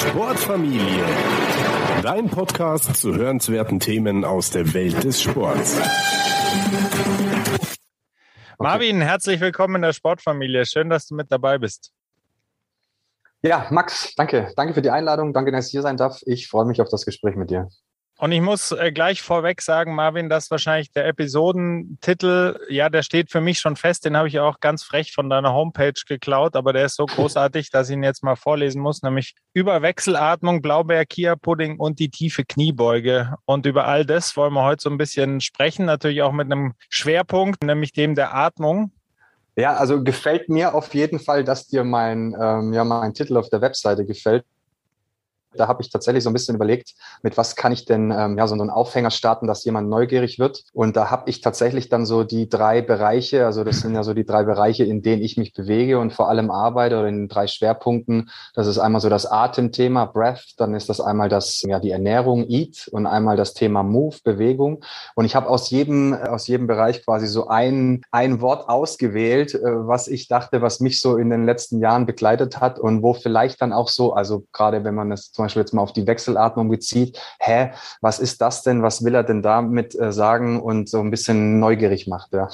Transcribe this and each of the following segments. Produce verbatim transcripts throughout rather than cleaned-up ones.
Sportfamilie. Dein Podcast zu hörenswerten Themen aus der Welt des Sports. Okay. Marvin, herzlich willkommen in der Sportfamilie. Schön, dass du mit dabei bist. Ja, Max, danke. Danke für die Einladung. Danke, dass ich hier sein darf. Ich freue mich auf das Gespräch mit dir. Und ich muss äh, gleich vorweg sagen, Marvin, dass wahrscheinlich der Episodentitel, ja, der steht für mich schon fest. Den habe ich auch ganz frech von deiner Homepage geklaut, aber der ist so großartig, dass ich ihn jetzt mal vorlesen muss, nämlich über Wechselatmung, Blaubeer-Kia-Pudding und die tiefe Kniebeuge. Und über all das wollen wir heute so ein bisschen sprechen, natürlich auch mit einem Schwerpunkt, nämlich dem der Atmung. Ja, also gefällt mir auf jeden Fall, dass dir mein, ähm, ja, mein Titel auf der Webseite gefällt. Da habe ich tatsächlich so ein bisschen überlegt, mit was kann ich denn ähm, ja so einen Aufhänger starten, dass jemand neugierig wird. Und da habe ich tatsächlich dann so die drei Bereiche, also das sind ja so die drei Bereiche, in denen ich mich bewege und vor allem arbeite, oder in den drei Schwerpunkten. Das ist einmal so das Atemthema, Breath, dann ist das einmal das ja die Ernährung, Eat, und einmal das Thema Move, Bewegung. Und ich habe aus jedem aus jedem Bereich quasi so ein ein Wort ausgewählt, äh, was ich dachte, was mich so in den letzten Jahren begleitet hat und wo vielleicht dann auch so, also gerade wenn man es zum Beispiel jetzt mal auf die Wechselatmung bezieht, hä, was ist das denn, was will er denn damit äh, sagen, und so ein bisschen neugierig macht, ja.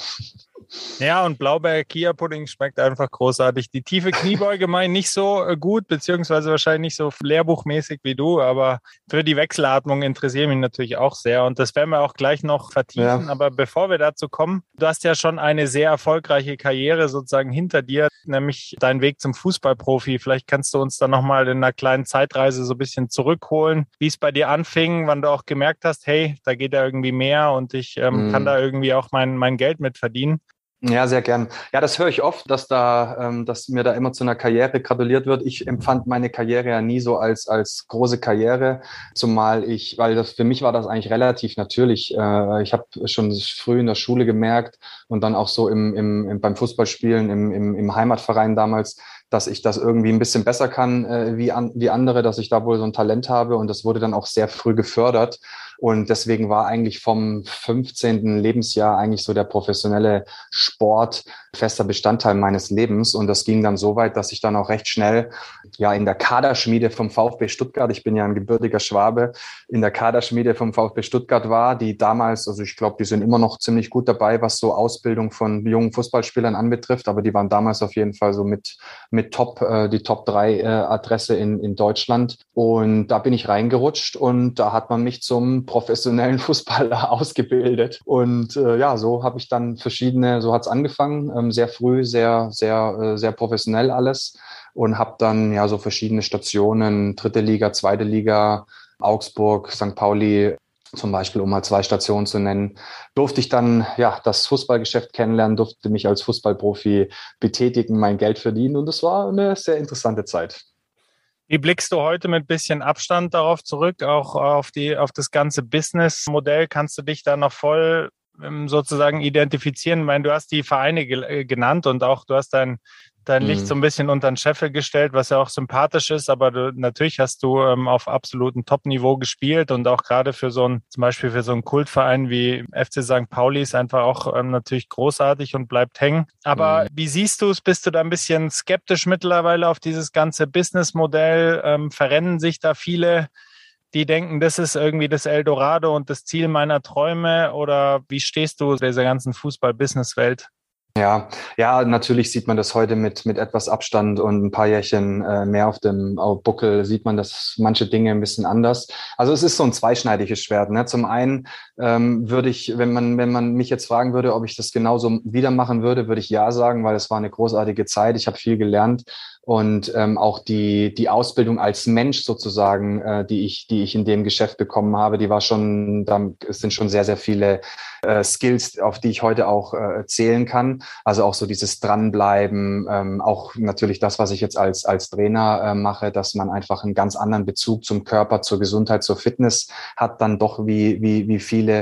Ja, und Blaubeer-Kia-Pudding schmeckt einfach großartig. Die tiefe Kniebeuge meine ich nicht so gut, beziehungsweise wahrscheinlich nicht so lehrbuchmäßig wie du, aber für die Wechselatmung interessiere ich mich natürlich auch sehr, und das werden wir auch gleich noch vertiefen. Ja. Aber bevor wir dazu kommen, du hast ja schon eine sehr erfolgreiche Karriere sozusagen hinter dir, nämlich deinen Weg zum Fußballprofi. Vielleicht kannst du uns da nochmal in einer kleinen Zeitreise so ein bisschen zurückholen, wie es bei dir anfing, wann du auch gemerkt hast, hey, da geht ja irgendwie mehr und ich ähm, mhm. kann da irgendwie auch mein, mein Geld mit verdienen. Ja, sehr gern. Ja, das höre ich oft, dass da, ähm, dass mir da immer zu einer Karriere gratuliert wird. Ich empfand meine Karriere ja nie so als als große Karriere, zumal ich, weil das für mich war das eigentlich relativ natürlich. Äh, ich habe schon früh in der Schule gemerkt und dann auch so im, im, im beim Fußballspielen im, im, im Heimatverein damals, dass ich das irgendwie ein bisschen besser kann äh, wie an, wie andere, dass ich da wohl so ein Talent habe, und das wurde dann auch sehr früh gefördert. Und deswegen war eigentlich vom fünfzehnten Lebensjahr eigentlich so der professionelle Sport fester Bestandteil meines Lebens. Und das ging dann so weit, dass ich dann auch recht schnell ja in der Kaderschmiede vom VfB Stuttgart, ich bin ja ein gebürtiger Schwabe, in der Kaderschmiede vom VfB Stuttgart war, die damals, also ich glaube, die sind immer noch ziemlich gut dabei, was so Ausbildung von jungen Fußballspielern anbetrifft, aber die waren damals auf jeden Fall so mit mit Top, äh, die Top drei äh, Adresse in in Deutschland. Und da bin ich reingerutscht, und da hat man mich zum professionellen Fußballer ausgebildet. Und äh, ja, so habe ich dann verschiedene, so hat's angefangen, ähm, sehr früh, sehr, sehr, äh, sehr professionell alles, und habe dann ja so verschiedene Stationen, dritte Liga, zweite Liga, Augsburg, Sankt Pauli, zum Beispiel, um mal zwei Stationen zu nennen, durfte ich dann ja das Fußballgeschäft kennenlernen, durfte mich als Fußballprofi betätigen, mein Geld verdienen, und es war eine sehr interessante Zeit. Wie blickst du heute mit bisschen Abstand darauf zurück, auch auf die, auf das ganze Businessmodell? Kannst du dich da noch voll ähm, sozusagen identifizieren? Ich meine, du hast die Vereine ge- genannt und auch du hast dein, dein Licht so ein bisschen unter den Scheffel gestellt, was ja auch sympathisch ist, aber du, natürlich hast du ähm, auf absolutem Top-Niveau gespielt, und auch gerade für so ein, zum Beispiel für so einen Kultverein wie F C Sankt Pauli ist einfach auch ähm, natürlich großartig und bleibt hängen. Aber mhm. wie siehst du es? Bist du da ein bisschen skeptisch mittlerweile auf dieses ganze Businessmodell? Ähm, verrennen sich da viele, die denken, das ist irgendwie das Eldorado und das Ziel meiner Träume? Oder wie stehst du dieser ganzen Fußball-Business-Welt? Ja, ja, natürlich sieht man das heute mit mit etwas Abstand und ein paar Jährchen äh, mehr auf dem auf Buckel, sieht man das manche Dinge ein bisschen anders. Also es ist so ein zweischneidiges Schwert, ne? Zum einen ähm, würde ich, wenn man wenn man mich jetzt fragen würde, ob ich das genauso wieder machen würde, würde ich ja sagen, weil es war eine großartige Zeit. Ich habe viel gelernt, und ähm, auch die die Ausbildung als Mensch sozusagen, äh, die ich die ich in dem Geschäft bekommen habe, die war schon, da sind schon sehr sehr viele äh, Skills, auf die ich heute auch äh, zählen kann. Also auch so dieses Dranbleiben, ähm, auch natürlich das, was ich jetzt als als Trainer äh, mache, dass man einfach einen ganz anderen Bezug zum Körper, zur Gesundheit, zur Fitness hat, dann doch wie wie wie viele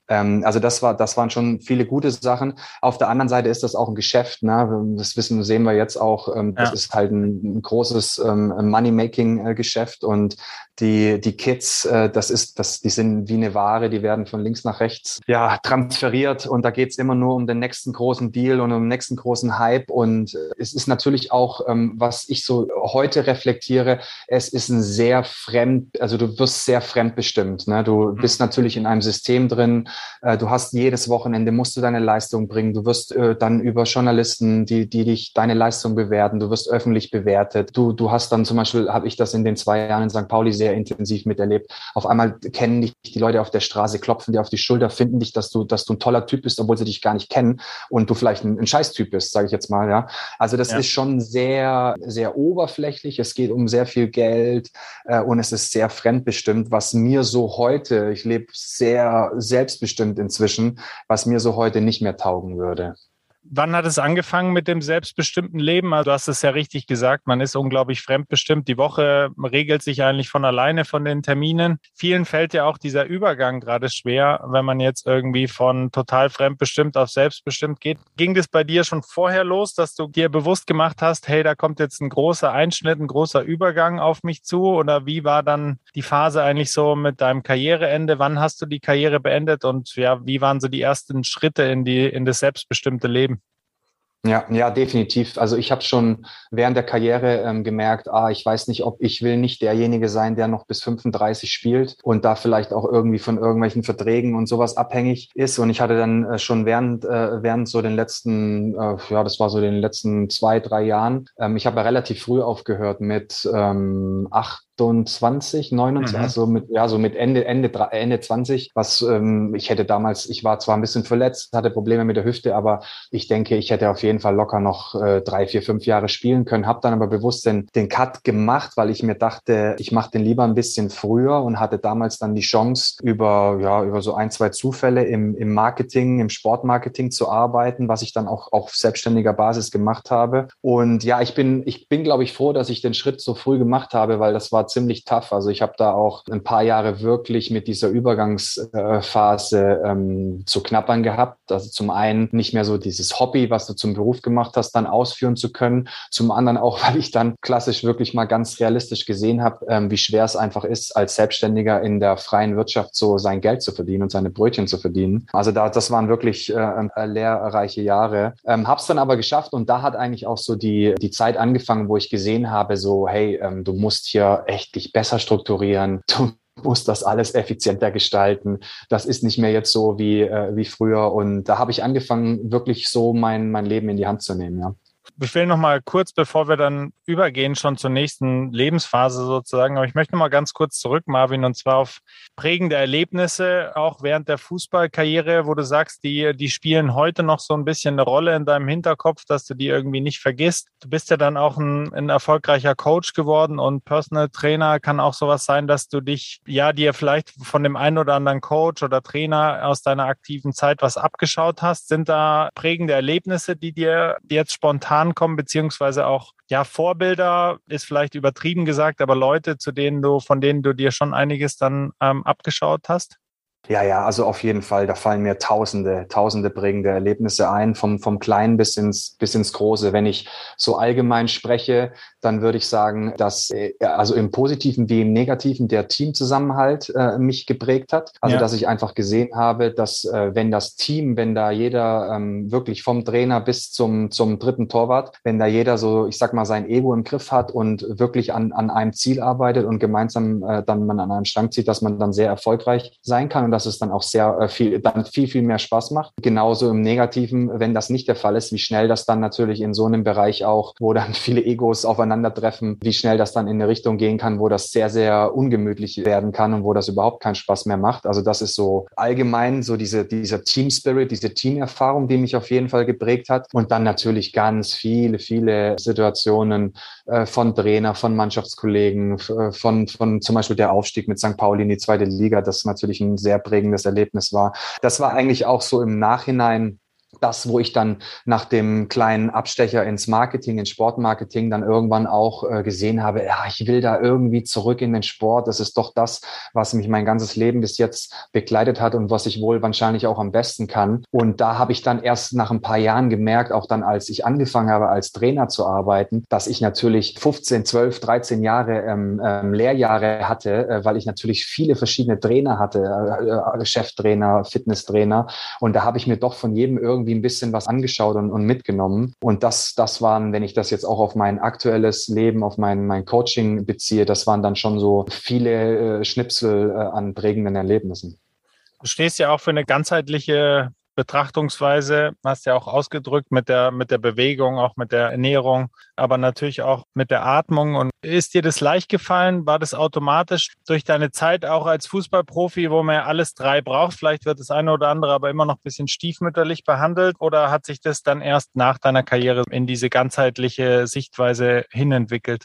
Ähm, also das war, das waren schon viele gute Sachen. Auf der anderen Seite ist das auch ein Geschäft, ne? Das wissen, sehen wir jetzt auch. Ähm, das ja. ist halt ein, ein großes ähm, Money-Making-Geschäft und die, die Kids, äh, das ist, das, die sind wie eine Ware, die werden von links nach rechts, ja, transferiert und da geht's immer nur um den nächsten großen Deal und um den nächsten großen Hype und äh, es ist natürlich auch, ähm, was ich so heute reflektiere, es ist ein sehr fremd, also du wirst sehr fremdbestimmt, ne? Du bist natürlich in einem System drin, äh, du hast jedes Wochenende, musst du deine Leistung bringen, du wirst äh, dann über Journalisten, die, die dich deine Leistung bewerten, du wirst öffentlich bewertet, du, du hast dann zum Beispiel, habe ich das in den zwei Jahren in Sankt Pauli sehr intensiv miterlebt. Auf einmal kennen dich die Leute auf der Straße, klopfen dir auf die Schulter, finden dich, dass du, dass du ein toller Typ bist, obwohl sie dich gar nicht kennen und du vielleicht ein, ein Scheißtyp bist, sage ich jetzt mal. Ja, also das ja. ist schon sehr, sehr oberflächlich. Es geht um sehr viel Geld äh, und es ist sehr fremdbestimmt, was mir so heute, ich lebe sehr selbstbestimmt inzwischen, was mir so heute nicht mehr taugen würde. Wann hat es angefangen mit dem selbstbestimmten Leben? Also du hast es ja richtig gesagt, man ist unglaublich fremdbestimmt. Die Woche regelt sich eigentlich von alleine von den Terminen. Vielen fällt ja auch dieser Übergang gerade schwer, wenn man jetzt irgendwie von total fremdbestimmt auf selbstbestimmt geht. Ging das bei dir schon vorher los, dass du dir bewusst gemacht hast, hey, da kommt jetzt ein großer Einschnitt, ein großer Übergang auf mich zu? Oder wie war dann die Phase eigentlich so mit deinem Karriereende? Wann hast du die Karriere beendet und ja, wie waren so die ersten Schritte in die in das selbstbestimmte Leben? Ja, ja, definitiv. Also ich habe schon während der Karriere ähm, gemerkt, ah, ich weiß nicht, ob ich will nicht derjenige sein, der noch bis fünfunddreißig spielt und da vielleicht auch irgendwie von irgendwelchen Verträgen und sowas abhängig ist. Und ich hatte dann äh, schon während äh, während so den letzten, äh, ja, das war so den letzten zwei, drei Jahren. Ähm, ich habe ja relativ früh aufgehört mit ähm, achtundzwanzig, neunundzwanzig, mhm. also mit, ja, so mit Ende, Ende, Ende zwanzig, was ähm, ich hätte damals, ich war zwar ein bisschen verletzt, hatte Probleme mit der Hüfte, aber ich denke, ich hätte auf jeden Fall locker noch äh, drei, vier, fünf Jahre spielen können, habe dann aber bewusst den, den Cut gemacht, weil ich mir dachte, ich mache den lieber ein bisschen früher und hatte damals dann die Chance, über, ja, über so ein, zwei Zufälle im, im Marketing, im Sportmarketing zu arbeiten, was ich dann auch auf selbstständiger Basis gemacht habe. Und ja, ich bin, ich bin, glaube ich, froh, dass ich den Schritt so früh gemacht habe, weil das war ziemlich tough. Also ich habe da auch ein paar Jahre wirklich mit dieser Übergangsphase ähm, zu knabbern gehabt. Also zum einen nicht mehr so dieses Hobby, was du zum Beruf gemacht hast, dann ausführen zu können. Zum anderen auch, weil ich dann klassisch wirklich mal ganz realistisch gesehen habe, ähm, wie schwer es einfach ist, als Selbstständiger in der freien Wirtschaft so sein Geld zu verdienen und seine Brötchen zu verdienen. Also da, das waren wirklich äh, lehrreiche Jahre. Ähm, hab's dann aber geschafft und da hat eigentlich auch so die, die Zeit angefangen, wo ich gesehen habe, so, hey, ähm, du musst hier echt dich besser strukturieren. Du musst das alles effizienter gestalten. Das ist nicht mehr jetzt so wie, äh, wie früher. Und da habe ich angefangen, wirklich so mein, mein Leben in die Hand zu nehmen, ja. Ich will noch mal kurz, bevor wir dann übergehen, schon zur nächsten Lebensphase sozusagen, aber ich möchte noch mal ganz kurz zurück, Marvin, und zwar auf prägende Erlebnisse, auch während der Fußballkarriere, wo du sagst, die, die spielen heute noch so ein bisschen eine Rolle in deinem Hinterkopf, dass du die irgendwie nicht vergisst. Du bist ja dann auch ein, ein erfolgreicher Coach geworden und Personal Trainer kann auch sowas sein, dass du dich, ja, dir vielleicht von dem einen oder anderen Coach oder Trainer aus deiner aktiven Zeit was abgeschaut hast. Sind da prägende Erlebnisse, die dir jetzt spontan kommen, beziehungsweise auch, ja, Vorbilder ist vielleicht übertrieben gesagt, aber Leute, zu denen du, von denen du dir schon einiges dann ähm, abgeschaut hast? Ja, ja, also auf jeden Fall, da fallen mir tausende, tausende prägende Erlebnisse ein, vom, vom Kleinen bis ins, bis ins Große. Wenn ich so allgemein spreche, dann würde ich sagen, dass, also im Positiven wie im Negativen, der Teamzusammenhalt äh, mich geprägt hat. Also, ja. dass ich einfach gesehen habe, dass, äh, wenn das Team, wenn da jeder ähm, wirklich vom Trainer bis zum, zum dritten Torwart, wenn da jeder so, ich sag mal, sein Ego im Griff hat und wirklich an, an einem Ziel arbeitet und gemeinsam äh, dann man an einem Strang zieht, dass man dann sehr erfolgreich sein kann. Und dass es dann auch sehr äh, viel, dann viel, viel mehr Spaß macht. Genauso im Negativen, wenn das nicht der Fall ist, wie schnell das dann natürlich in so einem Bereich auch, wo dann viele Egos aufeinandertreffen, wie schnell das dann in eine Richtung gehen kann, wo das sehr, sehr ungemütlich werden kann und wo das überhaupt keinen Spaß mehr macht. Also das ist so allgemein so diese, dieser Team Spirit, diese Teamerfahrung, die mich auf jeden Fall geprägt hat. Und dann natürlich ganz viele, viele Situationen äh, von Trainer, von Mannschaftskollegen, äh, von, von zum Beispiel der Aufstieg mit Sankt Pauli in die zweite Liga, das natürlich ein sehr prägendes Erlebnis war. Das war eigentlich auch so im Nachhinein das, wo ich dann nach dem kleinen Abstecher ins Marketing, ins Sportmarketing dann irgendwann auch äh, gesehen habe, ja, ich will da irgendwie zurück in den Sport. Das ist doch das, was mich mein ganzes Leben bis jetzt begleitet hat und was ich wohl wahrscheinlich auch am besten kann. Und da habe ich dann erst nach ein paar Jahren gemerkt, auch dann, als ich angefangen habe, als Trainer zu arbeiten, dass ich natürlich fünfzehn, zwölf, dreizehn Jahre ähm, ähm, Lehrjahre hatte, äh, weil ich natürlich viele verschiedene Trainer hatte, äh, äh, Cheftrainer, Fitnesstrainer. Und da habe ich mir doch von jedem irgendwie ein bisschen was angeschaut und, und mitgenommen. Und das, das waren, wenn ich das jetzt auch auf mein aktuelles Leben, auf mein, mein Coaching beziehe, das waren dann schon so viele äh, Schnipsel äh, an prägenden Erlebnissen. Du stehst ja auch für eine ganzheitliche Betrachtungsweise, hast ja auch ausgedrückt mit der, mit der Bewegung, auch mit der Ernährung, aber natürlich auch mit der Atmung. Und ist dir das leicht gefallen? War das automatisch durch deine Zeit auch als Fußballprofi, wo man ja alles drei braucht? Vielleicht wird das eine oder andere aber immer noch ein bisschen stiefmütterlich behandelt, oder hat sich das dann erst nach deiner Karriere in diese ganzheitliche Sichtweise hinentwickelt?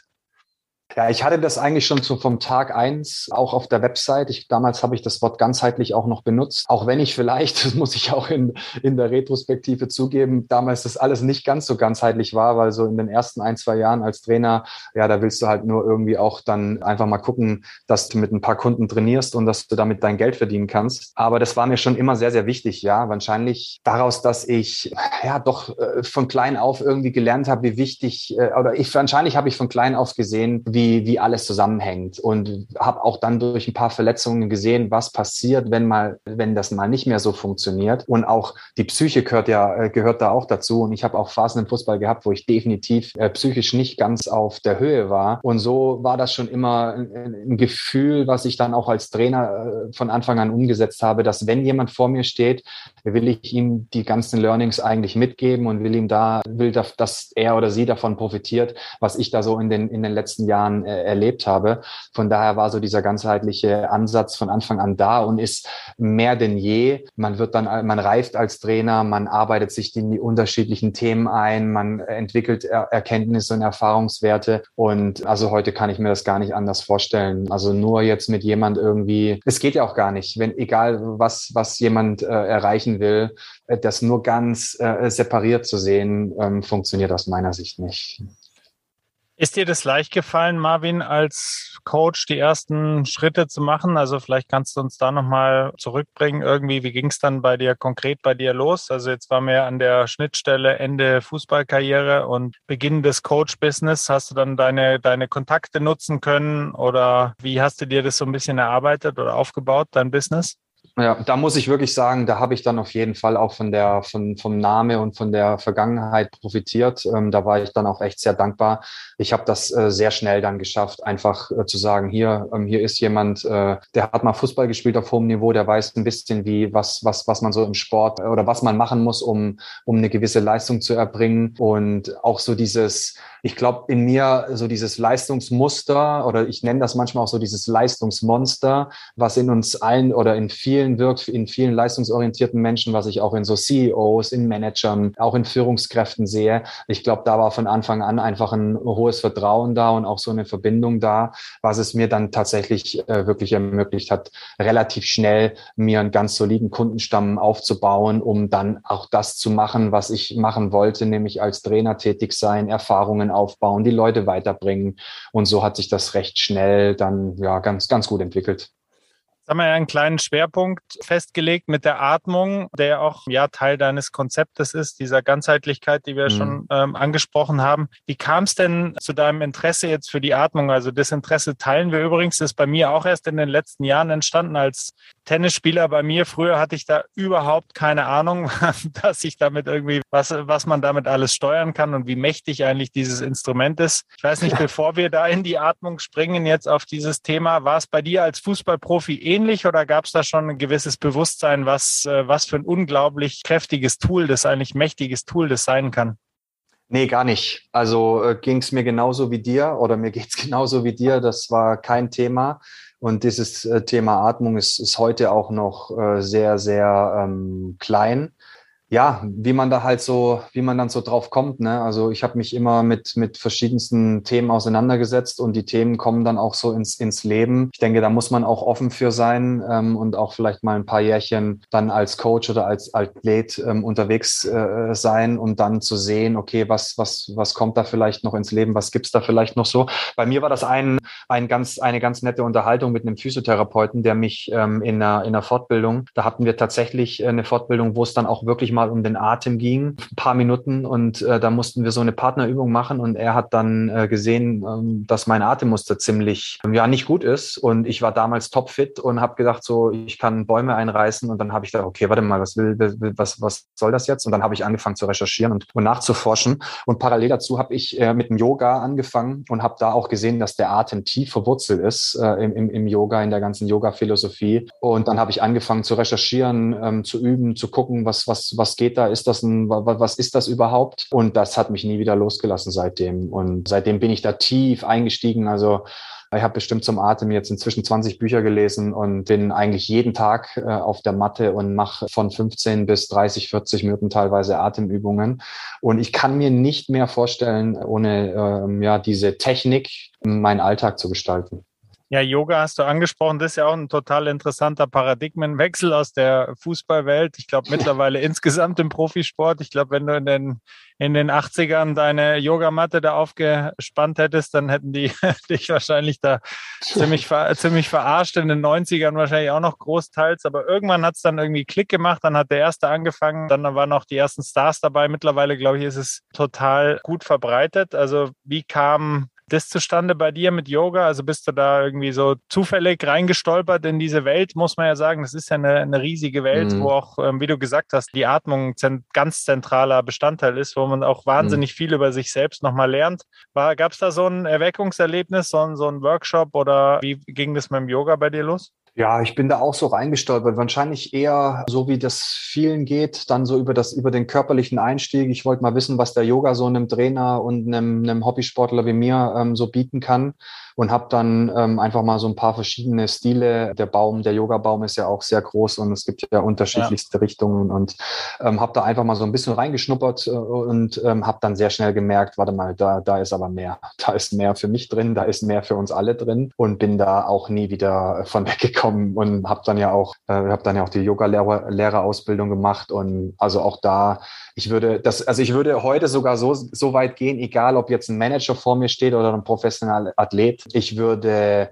Ja, ich hatte das eigentlich schon so vom Tag eins auch auf der Website. Ich, damals habe ich das Wort ganzheitlich auch noch benutzt. Auch wenn ich vielleicht, das muss ich auch in, in der Retrospektive zugeben, damals das alles nicht ganz so ganzheitlich war, weil so in den ersten ein, zwei Jahren als Trainer, ja, da willst du halt nur irgendwie auch dann einfach mal gucken, dass du mit ein paar Kunden trainierst und dass du damit dein Geld verdienen kannst. Aber das war mir schon immer sehr, sehr wichtig, ja. Wahrscheinlich daraus, dass ich ja doch äh, von klein auf irgendwie gelernt habe, wie wichtig, äh, oder ich wahrscheinlich habe ich von klein auf gesehen, wie Wie, wie alles zusammenhängt, und habe auch dann durch ein paar Verletzungen gesehen, was passiert, wenn mal, wenn das mal nicht mehr so funktioniert. Und auch die Psyche gehört ja gehört da auch dazu. Und ich habe auch Phasen im Fußball gehabt, wo ich definitiv äh, psychisch nicht ganz auf der Höhe war. Und so war das schon immer ein, ein Gefühl, was ich dann auch als Trainer äh, von Anfang an umgesetzt habe, dass wenn jemand vor mir steht, will ich ihm die ganzen Learnings eigentlich mitgeben und will ihm da, will, dass er oder sie davon profitiert, was ich da so in den in den letzten Jahren erlebt habe. Von daher war so dieser ganzheitliche Ansatz von Anfang an da und ist mehr denn je. Man wird dann, man reift als Trainer, man arbeitet sich in die unterschiedlichen Themen ein, man entwickelt er- Erkenntnisse und Erfahrungswerte, und also heute kann ich mir das gar nicht anders vorstellen. Also nur jetzt mit jemand irgendwie, es geht ja auch gar nicht, wenn egal was was jemand äh, erreichen will, äh, das nur ganz äh, separiert zu sehen, ähm, funktioniert aus meiner Sicht nicht. Ist dir das leicht gefallen, Marvin, als Coach die ersten Schritte zu machen? Also vielleicht kannst du uns da nochmal zurückbringen. Irgendwie, wie ging es dann bei dir konkret bei dir los? Also jetzt waren wir an der Schnittstelle Ende Fußballkarriere und Beginn des Coach-Business. Hast du dann deine, deine Kontakte nutzen können, oder wie hast du dir das so ein bisschen erarbeitet oder aufgebaut, dein Business? Ja, da muss ich wirklich sagen, da habe ich dann auf jeden Fall auch von der, von, vom Name und von der Vergangenheit profitiert. Ähm, da war ich dann auch echt sehr dankbar. Ich habe das äh, sehr schnell dann geschafft, einfach äh, zu sagen, hier, ähm, hier ist jemand, äh, der hat mal Fußball gespielt auf hohem Niveau, der weiß ein bisschen, wie, was, was, was man so im Sport äh, oder was man machen muss, um, um eine gewisse Leistung zu erbringen. Und auch so dieses, ich glaube, in mir so dieses Leistungsmuster, oder ich nenne das manchmal auch so dieses Leistungsmonster, was in uns allen oder in vielen wirkt, in vielen leistungsorientierten Menschen, was ich auch in so C E Os, in Managern, auch in Führungskräften sehe. Ich glaube, da war von Anfang an einfach ein hohes Vertrauen da und auch so eine Verbindung da, was es mir dann tatsächlich äh, wirklich ermöglicht hat, relativ schnell mir einen ganz soliden Kundenstamm aufzubauen, um dann auch das zu machen, was ich machen wollte, nämlich als Trainer tätig sein, Erfahrungen aufbauen, die Leute weiterbringen. Und so hat sich das recht schnell dann ja ganz, ganz gut entwickelt. Jetzt haben wir ja einen kleinen Schwerpunkt festgelegt mit der Atmung, der auch ja Teil deines Konzeptes ist, dieser Ganzheitlichkeit, die wir mhm. schon ähm, angesprochen haben. Wie kam es denn zu deinem Interesse jetzt für die Atmung? Also das Interesse teilen wir übrigens, das ist bei mir auch erst in den letzten Jahren entstanden als Tennisspieler. Bei mir früher hatte ich da überhaupt keine Ahnung, dass ich damit irgendwie, was, was man damit alles steuern kann und wie mächtig eigentlich dieses Instrument ist. Ich weiß nicht, bevor wir da in die Atmung springen jetzt auf dieses Thema, war es bei dir als Fußballprofi ähnlich, oder gab es da schon ein gewisses Bewusstsein, was, was für ein unglaublich kräftiges Tool das, eigentlich mächtiges Tool das sein kann? Nee, gar nicht. Also äh, ging es mir genauso wie dir, oder mir geht's genauso wie dir. Das war kein Thema. Und dieses äh, Thema Atmung ist, ist heute auch noch äh, sehr, sehr ähm, klein. Ja, wie man da halt so, wie man dann so drauf kommt, ne? Also ich habe mich immer mit mit verschiedensten Themen auseinandergesetzt und die Themen kommen dann auch so ins ins Leben. Ich denke, da muss man auch offen für sein ähm, und auch vielleicht mal ein paar Jährchen dann als Coach oder als Athlet ähm, unterwegs äh, sein, um dann zu sehen, okay, was was was kommt da vielleicht noch ins Leben, was gibt's da vielleicht noch so. Bei mir war das ein ein ganz eine ganz nette Unterhaltung mit einem Physiotherapeuten, der mich ähm, in einer in einer Fortbildung, da hatten wir tatsächlich eine Fortbildung, wo es dann auch wirklich mal um den Atem ging, ein paar Minuten und äh, da mussten wir so eine Partnerübung machen und er hat dann äh, gesehen, ähm, dass mein Atemmuster ziemlich, ähm, ja, nicht gut ist und ich war damals topfit und habe gedacht so, ich kann Bäume einreißen und dann habe ich gedacht, okay, warte mal, was will, will was was soll das jetzt? Und dann habe ich angefangen zu recherchieren und, und nachzuforschen und parallel dazu habe ich äh, mit dem Yoga angefangen und habe da auch gesehen, dass der Atem tief verwurzelt ist äh, im, im, im Yoga, in der ganzen Yoga-Philosophie und dann habe ich angefangen zu recherchieren, ähm, zu üben, zu gucken, was was was geht da, ist das ein, was ist das überhaupt? Und das hat mich nie wieder losgelassen seitdem. Und seitdem bin ich da tief eingestiegen. Also ich habe bestimmt zum Atem jetzt inzwischen zwanzig Bücher gelesen und bin eigentlich jeden Tag äh, auf der Matte und mache von fünfzehn bis dreißig, vierzig Minuten teilweise Atemübungen. Und ich kann mir nicht mehr vorstellen, ohne ähm, ja diese Technik meinen Alltag zu gestalten. Ja, Yoga hast du angesprochen. Das ist ja auch ein total interessanter Paradigmenwechsel aus der Fußballwelt. Ich glaube mittlerweile insgesamt im Profisport. Ich glaube, wenn du in den, in den achtzigern deine Yogamatte da aufgespannt hättest, dann hätten die dich wahrscheinlich da ziemlich, ver, ziemlich verarscht. In den neunzigern wahrscheinlich auch noch großteils. Aber irgendwann hat es dann irgendwie Klick gemacht. Dann hat der Erste angefangen. Dann waren auch die ersten Stars dabei. Mittlerweile, glaube ich, ist es total gut verbreitet. Also wie kam das zustande bei dir mit Yoga? Also bist du da irgendwie so zufällig reingestolpert in diese Welt, muss man ja sagen. Das ist ja eine, eine riesige Welt, mhm. wo auch, ähm, wie du gesagt hast, die Atmung ein ganz zentraler Bestandteil ist, wo man auch wahnsinnig mhm. viel über sich selbst nochmal lernt. Gab es da so ein Erweckungserlebnis, so ein, so ein Workshop oder wie ging das mit dem Yoga bei dir los? Ja, ich bin da auch so reingestolpert. Wahrscheinlich eher so, wie das vielen geht, dann so über das, über den körperlichen Einstieg. Ich wollte mal wissen, was der Yoga so einem Trainer und einem, einem Hobbysportler wie mir ähm, so bieten kann. Und habe dann ähm, einfach mal so ein paar verschiedene Stile. Der Baum, der Yoga-Baum ist ja auch sehr groß und es gibt ja unterschiedlichste ja. Richtungen und ähm, habe da einfach mal so ein bisschen reingeschnuppert äh, und ähm, habe dann sehr schnell gemerkt, warte mal, da da ist aber mehr. Da ist mehr für mich drin, da ist mehr für uns alle drin und bin da auch nie wieder von weggekommen und habe dann ja auch äh, habe dann ja auch die Yoga-Lehrerausbildung gemacht und also auch da, ich würde das, also ich würde heute sogar so so weit gehen, egal ob jetzt ein Manager vor mir steht oder ein professioneller Athlet. Ich würde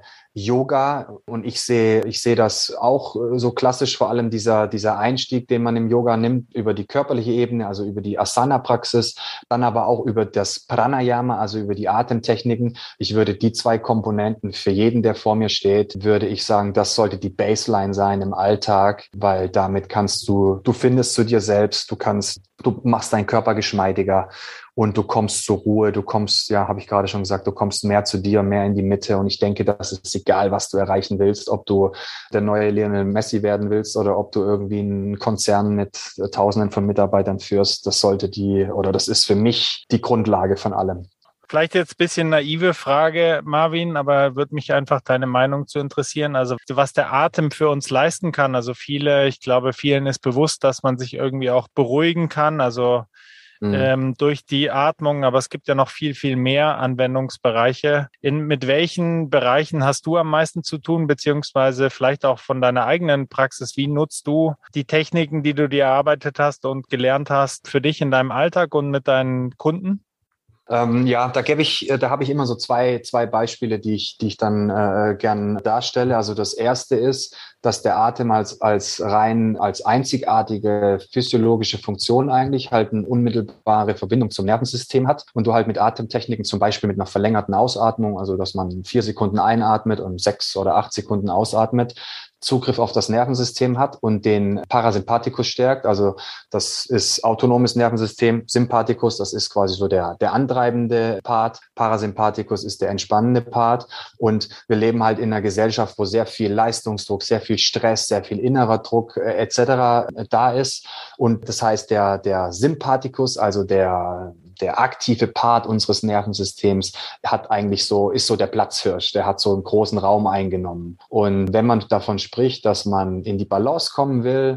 Yoga und ich sehe, ich sehe das auch so klassisch, vor allem dieser, dieser Einstieg, den man im Yoga nimmt, über die körperliche Ebene, also über die Asana-Praxis, dann aber auch über das Pranayama, also über die Atemtechniken. Ich würde die zwei Komponenten für jeden, der vor mir steht, würde ich sagen, das sollte die Baseline sein im Alltag, weil damit kannst du, du findest zu dir selbst, du kannst, du machst deinen Körper geschmeidiger. Und du kommst zur Ruhe, du kommst, ja, habe ich gerade schon gesagt, du kommst mehr zu dir, mehr in die Mitte. Und ich denke, das ist egal, was du erreichen willst, ob du der neue Lionel Messi werden willst oder ob du irgendwie einen Konzern mit Tausenden von Mitarbeitern führst. Das sollte die, oder das ist für mich die Grundlage von allem. Vielleicht jetzt ein bisschen naive Frage, Marvin, aber würde mich einfach deine Meinung zu interessieren. Also was der Atem für uns leisten kann. Also viele, ich glaube, vielen ist bewusst, dass man sich irgendwie auch beruhigen kann. Also Ähm, durch die Atmung, aber es gibt ja noch viel, viel mehr Anwendungsbereiche. In, mit welchen Bereichen hast du am meisten zu tun, beziehungsweise vielleicht auch von deiner eigenen Praxis? Wie nutzt du die Techniken, die du dir erarbeitet hast und gelernt hast, für dich in deinem Alltag und mit deinen Kunden? Ähm, ja, da gebe ich, da habe ich immer so zwei, zwei Beispiele, die ich, die ich dann äh, gern darstelle. Also das erste ist, dass der Atem als, als rein, als einzigartige physiologische Funktion eigentlich halt eine unmittelbare Verbindung zum Nervensystem hat und du halt mit Atemtechniken, zum Beispiel mit einer verlängerten Ausatmung, also dass man vier Sekunden einatmet und sechs oder acht Sekunden ausatmet, Zugriff auf das Nervensystem hat und den Parasympathikus stärkt. Also das ist autonomes Nervensystem. Sympathikus, das ist quasi so der, der antreibende Part. Parasympathikus ist der entspannende Part. Und wir leben halt in einer Gesellschaft, wo sehr viel Leistungsdruck, sehr viel Stress, sehr viel innerer Druck äh, et cetera da ist. Und das heißt, der, der Sympathikus, also der der aktive Part unseres Nervensystems hat eigentlich so, ist so der Platzhirsch, der hat so einen großen Raum eingenommen. Und wenn man davon spricht, dass man in die Balance kommen will,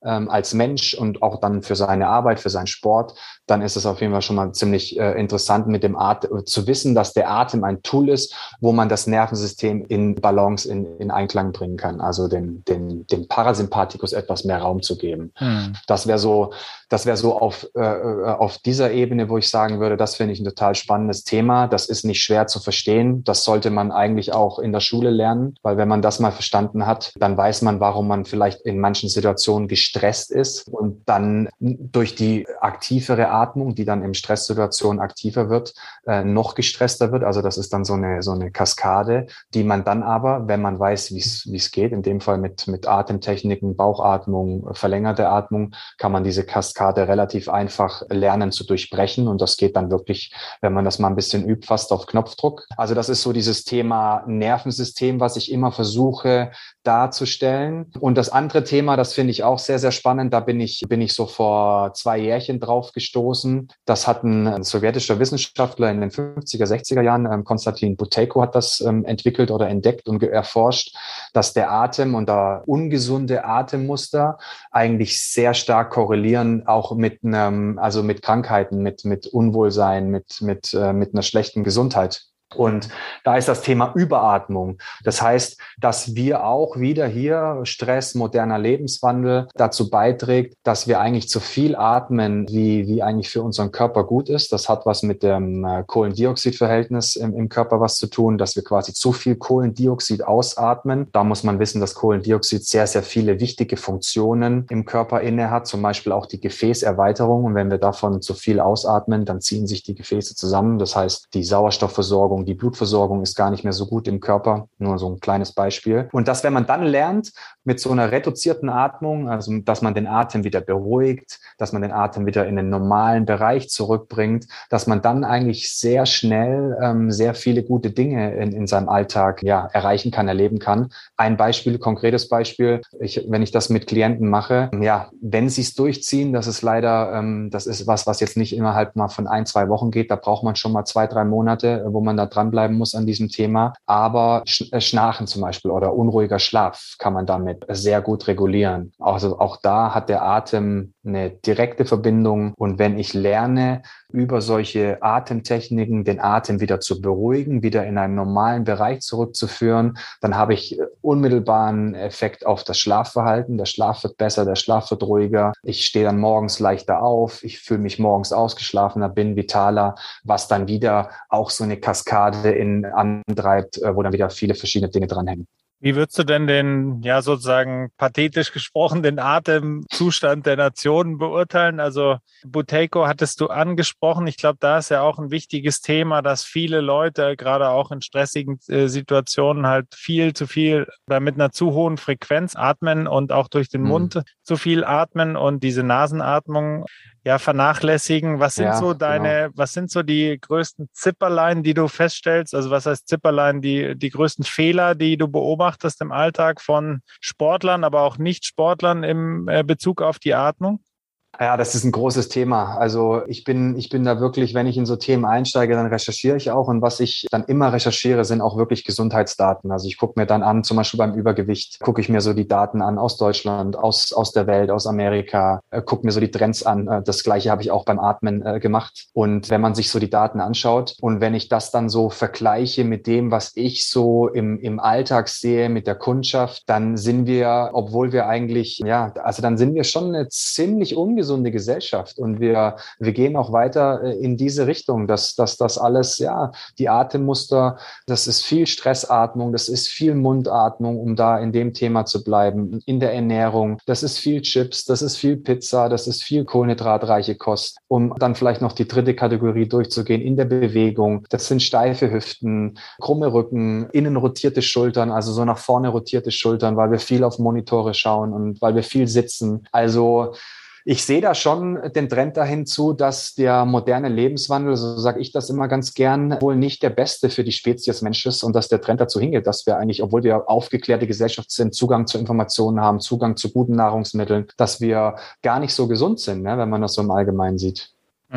ähm, als Mensch und auch dann für seine Arbeit, für seinen Sport, dann ist es auf jeden Fall schon mal ziemlich äh, interessant, mit dem Atem zu wissen, dass der Atem ein Tool ist, wo man das Nervensystem in Balance, in, in Einklang bringen kann, also den, den, dem Parasympathikus etwas mehr Raum zu geben. Hm. Das wäre so, das wäre so auf, äh, auf dieser Ebene, wo ich sagen würde, das finde ich ein total spannendes Thema. Das ist nicht schwer zu verstehen. Das sollte man eigentlich auch in der Schule lernen, weil wenn man das mal verstanden hat, dann weiß man, warum man vielleicht in manchen Situationen gestresst ist und dann durch die aktivere Atmung, die dann in Stresssituationen aktiver wird, äh, noch gestresster wird. Also das ist dann so eine, so eine Kaskade, die man dann aber, wenn man weiß, wie es, wie es geht, in dem Fall mit, mit Atemtechniken, Bauchatmung, verlängerte Atmung, kann man diese Kaskade relativ einfach lernen zu durchbrechen. Und das geht dann wirklich, wenn man das mal ein bisschen übt, fast auf Knopfdruck. Also das ist so dieses Thema Nervensystem, was ich immer versuche darzustellen. Und das andere Thema, das finde ich auch sehr, sehr spannend. Da bin ich, bin ich so vor zwei Jährchen drauf gestoßen. Das hat ein, ein sowjetischer Wissenschaftler in den fünfziger, sechziger Jahren, Konstantin Buteyko, hat das ähm, entwickelt oder entdeckt und erforscht, dass der Atem und da ungesunde Atemmuster eigentlich sehr stark korrelieren, auch mit einem, also mit Krankheiten, mit, mit Unwohlsein, mit, mit, äh, mit einer schlechten Gesundheit. Und da ist das Thema Überatmung. Das heißt, dass wir auch wieder hier Stress, moderner Lebenswandel dazu beiträgt, dass wir eigentlich zu viel atmen, wie, wie eigentlich für unseren Körper gut ist. Das hat was mit dem Kohlendioxidverhältnis im, im Körper was zu tun, dass wir quasi zu viel Kohlendioxid ausatmen. Da muss man wissen, dass Kohlendioxid sehr, sehr viele wichtige Funktionen im Körper inne hat, zum Beispiel auch die Gefäßerweiterung. Und wenn wir davon zu viel ausatmen, dann ziehen sich die Gefäße zusammen. Das heißt, die Sauerstoffversorgung, die Blutversorgung ist gar nicht mehr so gut im Körper. Nur so ein kleines Beispiel. Und dass, wenn man dann lernt, mit so einer reduzierten Atmung, also dass man den Atem wieder beruhigt, dass man den Atem wieder in den normalen Bereich zurückbringt, dass man dann eigentlich sehr schnell ähm, sehr viele gute Dinge in, in seinem Alltag ja, erreichen kann, erleben kann. Ein Beispiel, konkretes Beispiel, ich, wenn ich das mit Klienten mache, ja, wenn sie es durchziehen, das ist leider, ähm, das ist was, was jetzt nicht innerhalb mal von ein, zwei Wochen geht, da braucht man schon mal zwei, drei Monate, wo man da dranbleiben muss an diesem Thema. Aber Schnarchen zum Beispiel oder unruhiger Schlaf kann man damit sehr gut regulieren. Also auch da hat der Atem eine direkte Verbindung. Und wenn ich lerne, über solche Atemtechniken den Atem wieder zu beruhigen, wieder in einen normalen Bereich zurückzuführen, dann habe ich unmittelbaren Effekt auf das Schlafverhalten. Der Schlaf wird besser, der Schlaf wird ruhiger. Ich stehe dann morgens leichter auf. Ich fühle mich morgens ausgeschlafener, bin vitaler, was dann wieder auch so eine Kaskade in antreibt, wo dann wieder viele verschiedene Dinge dranhängen. Wie würdest du denn den, ja sozusagen pathetisch gesprochen, den Atemzustand der Nationen beurteilen? Also Buteyko hattest du angesprochen. Ich glaube, da ist ja auch ein wichtiges Thema, dass viele Leute gerade auch in stressigen äh, Situationen halt viel zu viel oder mit einer zu hohen Frequenz atmen und auch durch den mhm. Mund zu viel atmen und diese Nasenatmung ja vernachlässigen. Was sind ja, so deine, genau. was sind so die größten Zipperlein, die du feststellst? Also was heißt Zipperlein? Die, die größten Fehler, die du beobachtest im Alltag von Sportlern, aber auch Nicht-Sportlern im Bezug auf die Atmung? Ja, das ist ein großes Thema. Also ich bin, ich bin da wirklich, wenn ich in so Themen einsteige, dann recherchiere ich auch. Und was ich dann immer recherchiere, sind auch wirklich Gesundheitsdaten. Also ich gucke mir dann an, zum Beispiel beim Übergewicht, gucke ich mir so die Daten an aus Deutschland, aus, aus der Welt, aus Amerika, äh, gucke mir so die Trends an. Das Gleiche habe ich auch beim Atmen äh, gemacht. Und wenn man sich so die Daten anschaut und wenn ich das dann so vergleiche mit dem, was ich so im, im Alltag sehe, mit der Kundschaft, dann sind wir, obwohl wir eigentlich, ja, also dann sind wir schon eine ziemlich ungesunde gesunde Gesellschaft und wir wir gehen auch weiter in diese Richtung, dass dass das alles, ja, die Atemmuster, das ist viel Stressatmung, das ist viel Mundatmung, um da in dem Thema zu bleiben, in der Ernährung, das ist viel Chips, das ist viel Pizza, das ist viel kohlenhydratreiche Kost, um dann vielleicht noch die dritte Kategorie durchzugehen, in der Bewegung, das sind steife Hüften, krumme Rücken, innen rotierte Schultern, also so nach vorne rotierte Schultern, weil wir viel auf Monitore schauen und weil wir viel sitzen, also ich sehe da schon den Trend dahin zu, dass der moderne Lebenswandel, so sage ich das immer ganz gern, wohl nicht der beste für die Spezies Mensch ist und dass der Trend dazu hingeht, dass wir eigentlich, obwohl wir aufgeklärte Gesellschaft sind, Zugang zu Informationen haben, Zugang zu guten Nahrungsmitteln, dass wir gar nicht so gesund sind, ne, wenn man das so im Allgemeinen sieht. Mhm.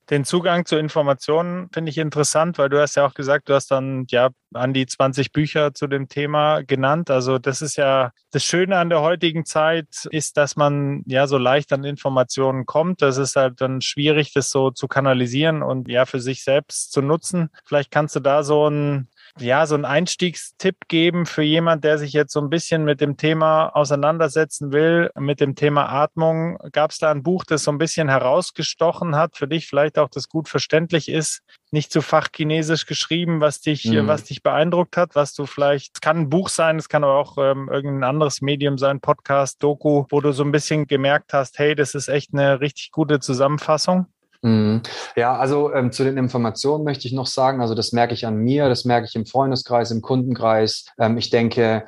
Den Zugang zu Informationen finde ich interessant, weil du hast ja auch gesagt, du hast dann ja an die zwanzig Bücher zu dem Thema genannt. Also das ist ja das Schöne an der heutigen Zeit ist, dass man ja so leicht an Informationen kommt. Das ist halt dann schwierig, das so zu kanalisieren und ja für sich selbst zu nutzen. Vielleicht kannst du da so ein Ja, so einen Einstiegstipp geben für jemand, der sich jetzt so ein bisschen mit dem Thema auseinandersetzen will, mit dem Thema Atmung. Gab es da ein Buch, das so ein bisschen herausgestochen hat, für dich vielleicht auch das gut verständlich ist, nicht zu fachchinesisch geschrieben, was dich, mhm. was dich beeindruckt hat, was du vielleicht, es kann ein Buch sein, es kann aber auch ähm, irgendein anderes Medium sein, Podcast, Doku, wo du so ein bisschen gemerkt hast, hey, das ist echt eine richtig gute Zusammenfassung? Ja, also ähm, zu den Informationen möchte ich noch sagen, also das merke ich an mir, das merke ich im Freundeskreis, im Kundenkreis. Ähm, ich denke,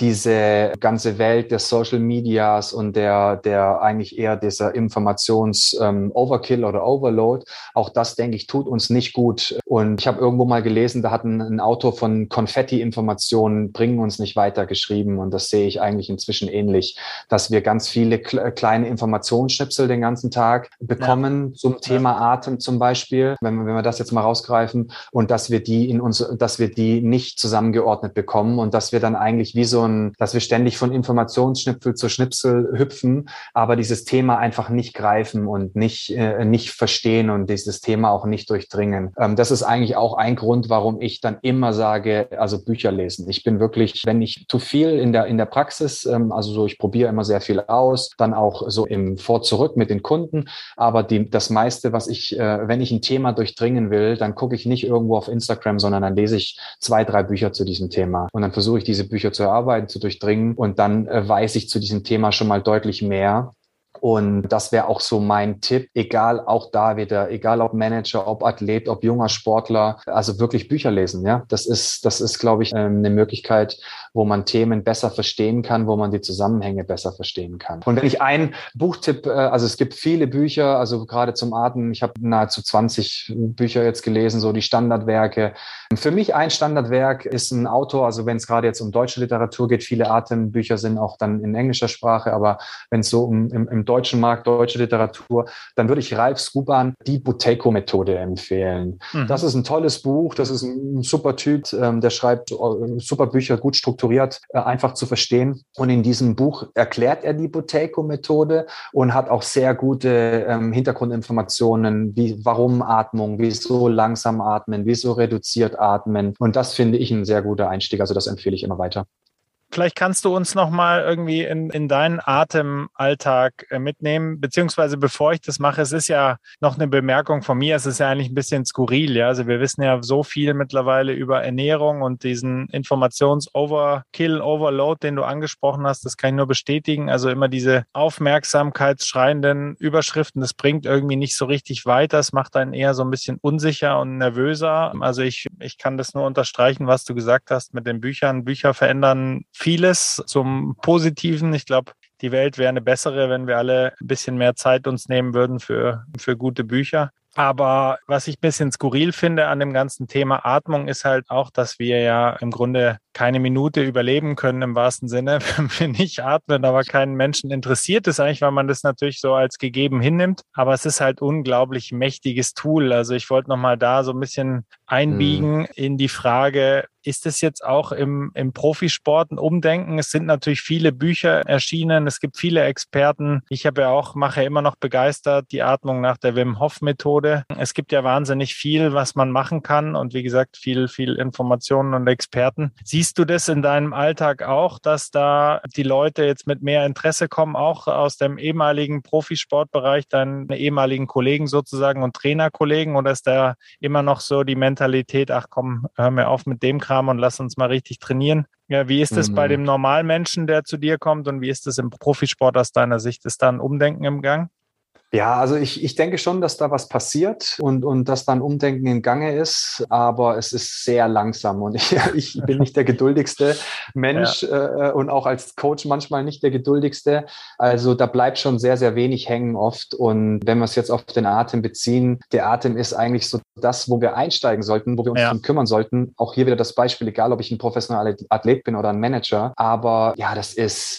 diese ganze Welt der Social Medias und der, der eigentlich eher dieser Informations-Overkill ähm, oder Overload, auch das, denke ich, tut uns nicht gut. Und ich habe irgendwo mal gelesen, da hat ein, ein Autor von Konfetti-Informationen bringen uns nicht weiter geschrieben. Und das sehe ich eigentlich inzwischen ähnlich, dass wir ganz viele kle- kleine Informationsschnipsel den ganzen Tag bekommen ja. zum Thema Atem zum Beispiel, wenn wir, wenn wir das jetzt mal rausgreifen, und dass wir die in uns, dass wir die nicht zusammengeordnet bekommen und dass wir dann eigentlich wie so ein, dass wir ständig von Informationsschnipsel zu Schnipsel hüpfen, aber dieses Thema einfach nicht greifen und nicht, äh, nicht verstehen und dieses Thema auch nicht durchdringen. Ähm, das ist eigentlich auch ein Grund, warum ich dann immer sage, also Bücher lesen. Ich bin wirklich, wenn ich zu viel in der, in der Praxis, ähm, also so, ich probiere immer sehr viel aus, dann auch so im Vor-Zurück mit den Kunden, aber die, das meiste, was ich, äh, wenn ich ein Thema durchdringen will, dann gucke ich nicht irgendwo auf Instagram, sondern dann lese ich zwei, drei Bücher zu diesem Thema. Und dann versuche ich, diese Bücher zu erarbeiten, zu durchdringen. Und dann äh, weiß ich zu diesem Thema schon mal deutlich mehr. Und das wäre auch so mein Tipp, egal, auch da wieder, egal ob Manager, ob Athlet, ob junger Sportler, also wirklich Bücher lesen, ja. Das ist, das ist, glaube ich, eine Möglichkeit, wo man Themen besser verstehen kann, wo man die Zusammenhänge besser verstehen kann. Und wenn ich einen Buchtipp, also es gibt viele Bücher, also gerade zum Atmen, ich habe nahezu zwanzig Bücher jetzt gelesen, so die Standardwerke. Für mich ein Standardwerk ist ein Autor, also wenn es gerade jetzt um deutsche Literatur geht, viele Atembücher sind auch dann in englischer Sprache, aber wenn es so um im, im deutschen Markt, deutsche Literatur, dann würde ich Ralf Skuban die Buteyko-Methode empfehlen. Mhm. Das ist ein tolles Buch, das ist ein super Typ, der schreibt super Bücher, gut strukturiert, einfach zu verstehen. Und in diesem Buch erklärt er die Buteyko-Methode und hat auch sehr gute ähm, Hintergrundinformationen, wie warum Atmung, wieso langsam atmen, wieso reduziert atmen. Und das finde ich ein sehr guter Einstieg. Also das empfehle ich immer weiter. Vielleicht kannst du uns noch mal irgendwie in, in deinen Atemalltag mitnehmen, beziehungsweise bevor ich das mache, es ist ja noch eine Bemerkung von mir, es ist ja eigentlich ein bisschen skurril, ja, also wir wissen ja so viel mittlerweile über Ernährung und diesen Informations-Overkill, Overload, den du angesprochen hast, das kann ich nur bestätigen, also immer diese aufmerksamkeitsschreienden Überschriften, das bringt irgendwie nicht so richtig weiter, es macht einen eher so ein bisschen unsicher und nervöser, also ich, ich kann das nur unterstreichen, was du gesagt hast mit den Büchern, Bücher verändern vieles zum Positiven. Ich glaube, die Welt wäre eine bessere, wenn wir alle ein bisschen mehr Zeit uns nehmen würden für, für gute Bücher. Aber was ich ein bisschen skurril finde an dem ganzen Thema Atmung ist halt auch, dass wir ja im Grunde keine Minute überleben können im wahrsten Sinne, wenn wir nicht atmen, aber keinen Menschen interessiert ist eigentlich, weil man das natürlich so als gegeben hinnimmt. Aber es ist halt unglaublich mächtiges Tool. Also ich wollte nochmal da so ein bisschen einbiegen mhm. in die Frage, ist es jetzt auch im, im Profisport ein Umdenken? Es sind natürlich viele Bücher erschienen, es gibt viele Experten. Ich habe ja auch, mache ja immer noch begeistert die Atmung nach der Wim Hof Methode. Es gibt ja wahnsinnig viel, was man machen kann und wie gesagt, viel, viel Informationen und Experten. Siehst du das in deinem Alltag auch, dass da die Leute jetzt mit mehr Interesse kommen, auch aus dem ehemaligen Profisportbereich, deine ehemaligen Kollegen sozusagen und Trainerkollegen, oder ist da immer noch so die Mentalität, ach komm, hör mir auf mit dem Kram und lass uns mal richtig trainieren? Ja, wie ist es mhm. bei dem Normalmenschen, der zu dir kommt, und wie ist es im Profisport aus deiner Sicht? Ist da ein Umdenken im Gang? Ja, also ich, ich denke schon, dass da was passiert und, und dass da ein Umdenken im Gange ist, aber es ist sehr langsam und ich, ich bin nicht der geduldigste Mensch ja. äh, und auch als Coach manchmal nicht der geduldigste. Also da bleibt schon sehr, sehr wenig hängen oft, und wenn wir es jetzt auf den Atem beziehen, der Atem ist eigentlich so das, wo wir einsteigen sollten, wo wir uns ja. drum kümmern sollten. Auch hier wieder das Beispiel, egal ob ich ein professioneller Athlet bin oder ein Manager, aber ja, das ist...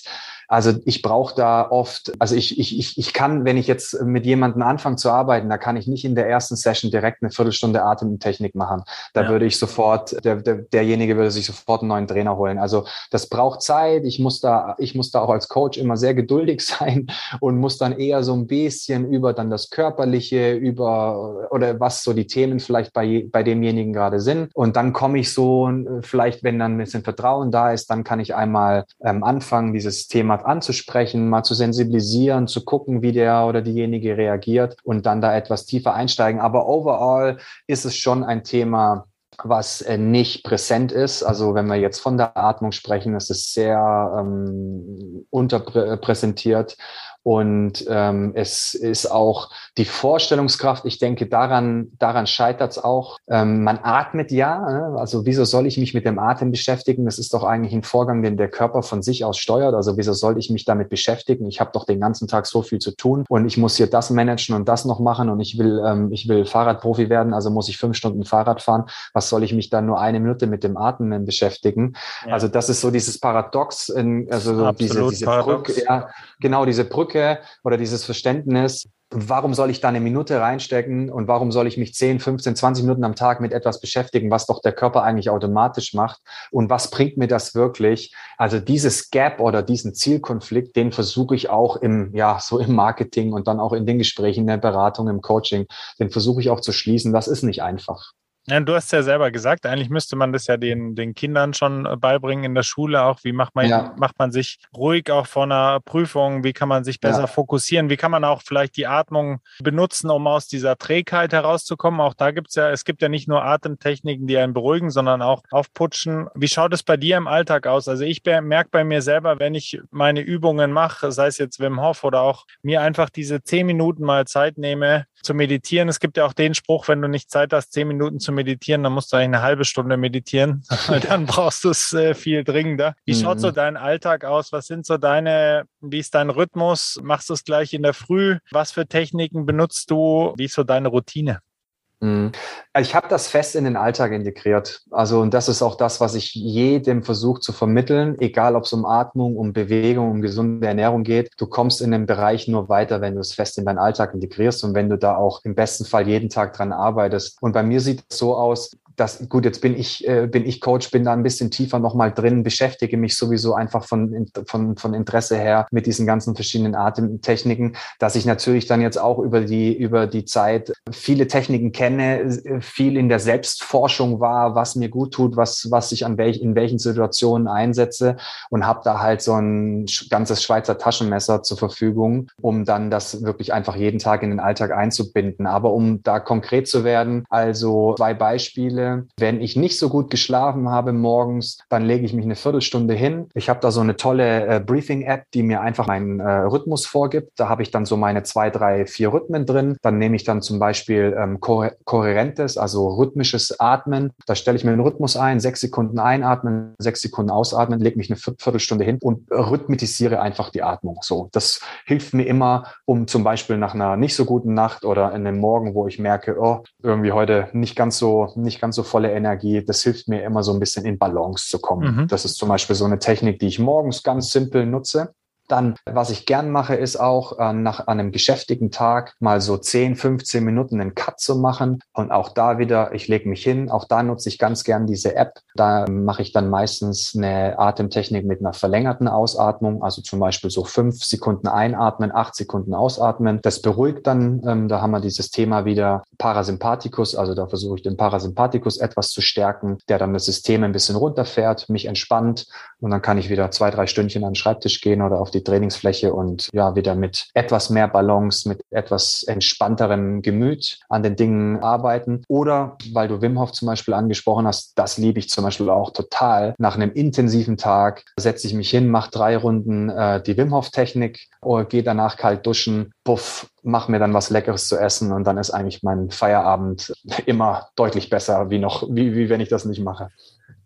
Also ich brauche da oft, also ich, ich, ich, ich kann, wenn ich jetzt mit jemandem anfange zu arbeiten, da kann ich nicht in der ersten Session direkt eine Viertelstunde Atemtechnik machen. Da ja. würde ich sofort, der, der, derjenige würde sich sofort einen neuen Trainer holen. Also das braucht Zeit. Ich muss da, ich muss da auch als Coach immer sehr geduldig sein und muss dann eher so ein bisschen über dann das Körperliche, über oder was so die Themen vielleicht bei, bei demjenigen gerade sind. Und dann komme ich so, vielleicht wenn dann ein bisschen Vertrauen da ist, dann kann ich einmal ähm, anfangen, dieses Thema anzusprechen, mal zu sensibilisieren, zu gucken, wie der oder diejenige reagiert und dann da etwas tiefer einsteigen. Aber overall ist es schon ein Thema, was äh, nicht präsent ist. Also wenn wir jetzt von der Atmung sprechen, ist es sehr ähm, unterpräsentiert. Und ähm, es ist auch die Vorstellungskraft, ich denke, daran daran scheitert es auch. Ähm, man atmet ja, ne? Also wieso soll ich mich mit dem Atem beschäftigen? Das ist doch eigentlich ein Vorgang, den der Körper von sich aus steuert. Also wieso soll ich mich damit beschäftigen? Ich habe doch den ganzen Tag so viel zu tun und ich muss hier das managen und das noch machen und ich will ähm, ich will Fahrradprofi werden, also muss ich fünf Stunden Fahrrad fahren. Was soll ich mich dann nur eine Minute mit dem Atmen beschäftigen? Ja. Also das ist so dieses Paradox, in, also so diese, diese Brücke, ja, genau diese Brücke oder dieses Verständnis, warum soll ich da eine Minute reinstecken und warum soll ich mich zehn, fünfzehn, zwanzig Minuten am Tag mit etwas beschäftigen, was doch der Körper eigentlich automatisch macht und was bringt mir das wirklich? Also dieses Gap oder diesen Zielkonflikt, den versuche ich auch im, ja, so im Marketing und dann auch in den Gesprächen, in der Beratung, im Coaching, den versuche ich auch zu schließen. Das ist nicht einfach. Ja, du hast ja selber gesagt, eigentlich müsste man das ja den, den Kindern schon beibringen in der Schule auch. Wie macht man, ja. macht man sich ruhig auch vor einer Prüfung? Wie kann man sich besser ja. fokussieren? Wie kann man auch vielleicht die Atmung benutzen, um aus dieser Trägheit herauszukommen? Auch da gibt's ja, es gibt ja nicht nur Atemtechniken, die einen beruhigen, sondern auch aufputschen. Wie schaut es bei dir im Alltag aus? Also ich merke bei mir selber, wenn ich meine Übungen mache, sei es jetzt Wim Hof oder auch mir einfach diese zehn Minuten mal Zeit nehme zu meditieren. Es gibt ja auch den Spruch, wenn du nicht Zeit hast, zehn Minuten zu meditieren, dann musst du eigentlich eine halbe Stunde meditieren, weil dann brauchst du es äh, viel dringender. Wie mhm. schaut so dein Alltag aus? Was sind so deine, wie ist dein Rhythmus? Machst du es gleich in der Früh? Was für Techniken benutzt du? Wie ist so deine Routine? Ich habe das fest in den Alltag integriert. Also, und das ist auch das, was ich jedem versuche zu vermitteln, egal ob es um Atmung, um Bewegung, um gesunde Ernährung geht. Du kommst in dem Bereich nur weiter, wenn du es fest in deinen Alltag integrierst und wenn du da auch im besten Fall jeden Tag dran arbeitest. Und bei mir sieht es so aus, das, gut, jetzt bin ich, äh, bin ich Coach, bin da ein bisschen tiefer nochmal drin, beschäftige mich sowieso einfach von, von, von Interesse her mit diesen ganzen verschiedenen Atemtechniken, dass ich natürlich dann jetzt auch über die, über die Zeit viele Techniken kenne, viel in der Selbstforschung war, was mir gut tut, was, was ich an welch, in welchen Situationen einsetze und habe da halt so ein ganzes Schweizer Taschenmesser zur Verfügung, um dann das wirklich einfach jeden Tag in den Alltag einzubinden. Aber um da konkret zu werden, also zwei Beispiele. Wenn ich nicht so gut geschlafen habe morgens, dann lege ich mich eine Viertelstunde hin. Ich habe da so eine tolle äh, Breathing-App, die mir einfach meinen äh, Rhythmus vorgibt. Da habe ich dann so meine zwei, drei, vier Rhythmen drin. Dann nehme ich dann zum Beispiel ähm, kohärentes, also rhythmisches Atmen. Da stelle ich mir einen Rhythmus ein, sechs Sekunden einatmen, sechs Sekunden ausatmen, lege mich eine Viertelstunde hin und rhythmisiere einfach die Atmung. So, das hilft mir immer, um zum Beispiel nach einer nicht so guten Nacht oder in einem Morgen, wo ich merke, oh, irgendwie heute nicht ganz so, nicht ganz so volle Energie. Das hilft mir immer so ein bisschen in Balance zu kommen. Mhm. Das ist zum Beispiel so eine Technik, die ich morgens ganz simpel nutze. Dann, was ich gern mache, ist auch äh, nach einem geschäftigen Tag mal so zehn, fünfzehn Minuten einen Cut zu machen. Und auch da wieder, ich lege mich hin. Auch da nutze ich ganz gern diese App. Da mache ich dann meistens eine Atemtechnik mit einer verlängerten Ausatmung. Also zum Beispiel so fünf Sekunden einatmen, acht Sekunden ausatmen. Das beruhigt dann. Ähm, da haben wir dieses Thema wieder Parasympathikus. Also da versuche ich den Parasympathikus etwas zu stärken, der dann das System ein bisschen runterfährt, mich entspannt. Und dann kann ich wieder zwei, drei Stündchen an den Schreibtisch gehen oder auf die Trainingsfläche und ja, wieder mit etwas mehr Balance, mit etwas entspannterem Gemüt an den Dingen arbeiten. Oder, weil du Wim Hof zum Beispiel angesprochen hast, das liebe ich zum Beispiel auch total. Nach einem intensiven Tag setze ich mich hin, mache drei Runden äh, die Wim Hof Technik, gehe danach kalt duschen, puff, mach mir dann was Leckeres zu essen und dann ist eigentlich mein Feierabend immer deutlich besser, wie noch, wie, wie wenn ich das nicht mache.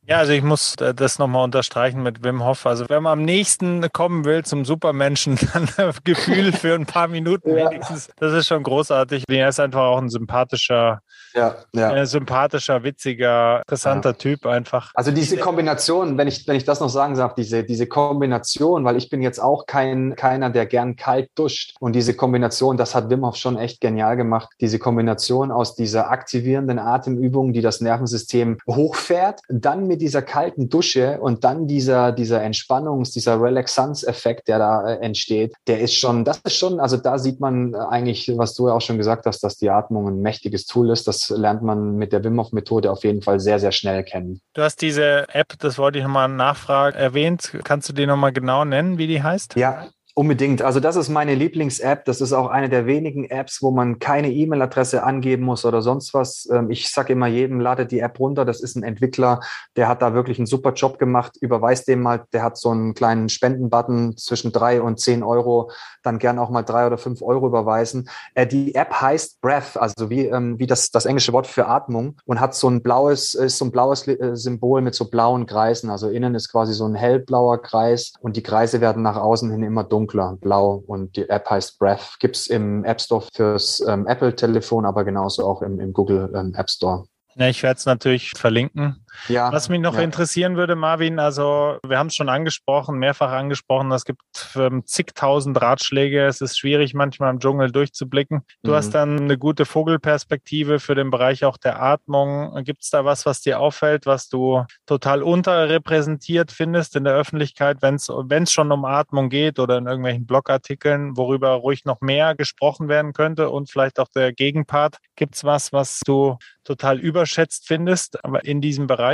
Ja, also ich muss das nochmal unterstreichen mit Wim Hof. Also wenn man am nächsten kommen will zum Supermenschen, dann ein Gefühl für ein paar Minuten Ja. wenigstens. Das ist schon großartig. Er ist einfach auch ein sympathischer, Ja, ja. äh, sympathischer, witziger, interessanter Ja. Typ einfach. Also diese Kombination, wenn ich, wenn ich das noch sagen darf, diese, diese Kombination, weil ich bin jetzt auch kein, keiner, der gern kalt duscht. Und diese Kombination, das hat Wim Hof schon echt genial gemacht. Diese Kombination aus dieser aktivierenden Atemübung, die das Nervensystem hochfährt, dann mit dieser kalten Dusche und dann dieser, dieser Entspannungs-, dieser Relaxanz-Effekt, der da äh, entsteht, der ist schon, das ist schon, also da sieht man eigentlich, was du ja auch schon gesagt hast, dass die Atmung ein mächtiges Tool ist. Das lernt man mit der Wim Hof Methode auf jeden Fall sehr, sehr schnell kennen. Du hast diese App, das wollte ich nochmal nachfragen, erwähnt. Kannst du die nochmal genau nennen, wie die heißt? Ja. Unbedingt. Also das ist meine Lieblings-App. Das ist auch eine der wenigen Apps, wo man keine E-Mail-Adresse angeben muss oder sonst was. Ich sage immer jedem, ladet die App runter. Das ist ein Entwickler, der hat da wirklich einen super Job gemacht. Überweist dem mal, der hat so einen kleinen Spendenbutton zwischen drei und zehn Euro. Dann gern auch mal drei oder fünf Euro überweisen. Die App heißt Breath, also wie, wie das, das englische Wort für Atmung, und hat so ein blaues, ist so ein blaues Symbol mit so blauen Kreisen. Also innen ist quasi so ein hellblauer Kreis und die Kreise werden nach außen hin immer dunkler. Blau, und die App heißt Breath. Gibt es im App Store fürs ähm, Apple-Telefon, aber genauso auch im, im Google ähm, App Store. Ja, ich werde es natürlich verlinken. Ja, Was mich noch ja. interessieren würde, Marvin, also wir haben es schon angesprochen, mehrfach angesprochen, es gibt ähm, zigtausend Ratschläge, es ist schwierig manchmal im Dschungel durchzublicken. Du Mhm. hast dann eine gute Vogelperspektive für den Bereich auch der Atmung. Gibt es da was, was dir auffällt, was du total unterrepräsentiert findest in der Öffentlichkeit, wenn es schon um Atmung geht oder in irgendwelchen Blogartikeln, worüber ruhig noch mehr gesprochen werden könnte, und vielleicht auch der Gegenpart? Gibt es was, was du total überschätzt findest, aber in diesem Bereich?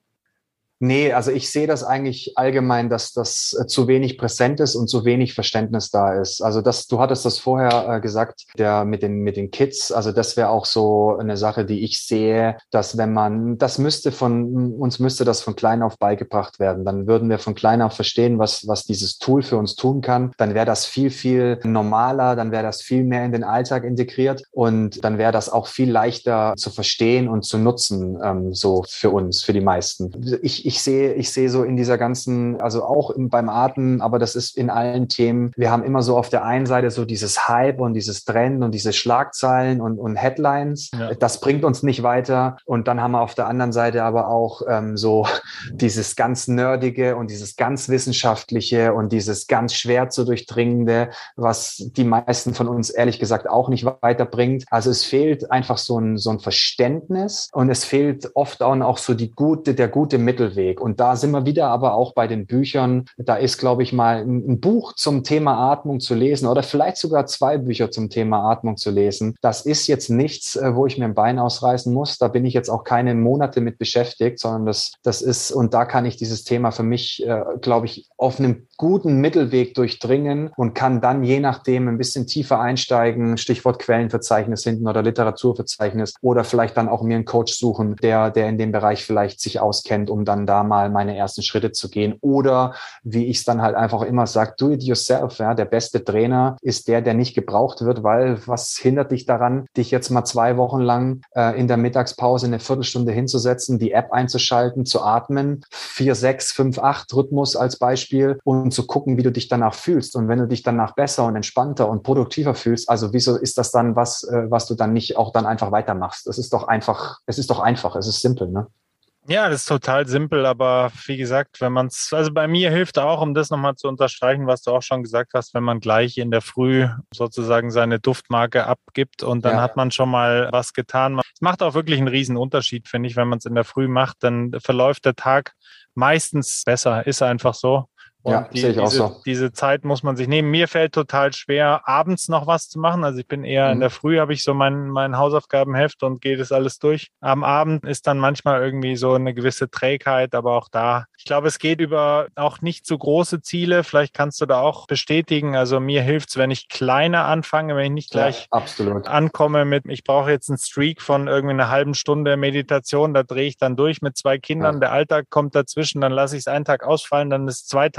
Nee, also ich sehe das eigentlich allgemein, dass das äh, zu wenig präsent ist und zu wenig Verständnis da ist. Also das, du hattest das vorher äh, gesagt, der mit den mit den Kids. Also das wäre auch so eine Sache, die ich sehe, dass wenn man, das müsste von uns müsste das von klein auf beigebracht werden. Dann würden wir von klein auf verstehen, was was dieses Tool für uns tun kann. Dann wäre das viel viel normaler, dann wäre das viel mehr in den Alltag integriert und dann wäre das auch viel leichter zu verstehen und zu nutzen, ähm, so für uns, für die meisten. Ich Ich sehe, ich sehe so in dieser ganzen, also auch im, beim Atmen, aber das ist in allen Themen. Wir haben immer so auf der einen Seite so dieses Hype und dieses Trend und diese Schlagzeilen und, und Headlines. Ja. Das bringt uns nicht weiter. Und dann haben wir auf der anderen Seite aber auch ähm, so dieses ganz Nerdige und dieses ganz Wissenschaftliche und dieses ganz schwer zu durchdringende, was die meisten von uns ehrlich gesagt auch nicht weiterbringt. Also es fehlt einfach so ein, so ein Verständnis und es fehlt oft auch so die gute, der gute Mittelweg. Und da sind wir wieder aber auch bei den Büchern. Da ist, glaube ich, mal ein, ein Buch zum Thema Atmung zu lesen oder vielleicht sogar zwei Bücher zum Thema Atmung zu lesen. Das ist jetzt nichts, wo ich mir ein Bein ausreißen muss. Da bin ich jetzt auch keine Monate mit beschäftigt, sondern das, das ist, und da kann ich dieses Thema für mich, äh, glaube ich, auf einem guten Mittelweg durchdringen und kann dann je nachdem ein bisschen tiefer einsteigen, Stichwort Quellenverzeichnis hinten oder Literaturverzeichnis, oder vielleicht dann auch mir einen Coach suchen, der, der in dem Bereich vielleicht sich auskennt, um dann da mal meine ersten Schritte zu gehen. Oder wie ich es dann halt einfach immer sage, do it yourself. Ja? Der beste Trainer ist der, der nicht gebraucht wird, weil was hindert dich daran, dich jetzt mal zwei Wochen lang äh, in der Mittagspause eine Viertelstunde hinzusetzen, die App einzuschalten, zu atmen, vier, sechs, fünf, acht Rhythmus als Beispiel, und zu gucken, wie du dich danach fühlst. Und wenn du dich danach besser und entspannter und produktiver fühlst, also wieso ist das dann was, äh, was du dann nicht auch dann einfach weitermachst? Es ist doch einfach, es ist doch einfach, es ist simpel, ne? Ja, das ist total simpel, aber wie gesagt, wenn man es, also bei mir hilft auch, um das nochmal zu unterstreichen, was du auch schon gesagt hast, wenn man gleich in der Früh sozusagen seine Duftmarke abgibt und dann ja. hat man schon mal was getan. Es macht auch wirklich einen riesen Unterschied, finde ich, wenn man es in der Früh macht, dann verläuft der Tag meistens besser, ist einfach so. Und ja, die, sehe ich diese, auch so. diese Zeit muss man sich nehmen. Mir fällt total schwer, abends noch was zu machen. Also ich bin eher mhm. in der Früh, habe ich so mein, mein Hausaufgabenheft und gehe das alles durch. Am Abend ist dann manchmal irgendwie so eine gewisse Trägheit, aber auch da, ich glaube, es geht über auch nicht so große Ziele. Vielleicht kannst du da auch bestätigen. Also mir hilft's, wenn ich kleiner anfange, wenn ich nicht gleich ja, absolut. ankomme mit, ich brauche jetzt einen Streak von irgendwie einer halben Stunde Meditation, da drehe ich dann durch mit zwei Kindern. Ja. Der Alltag kommt dazwischen, dann lasse ich es einen Tag ausfallen, dann ist zwei Tage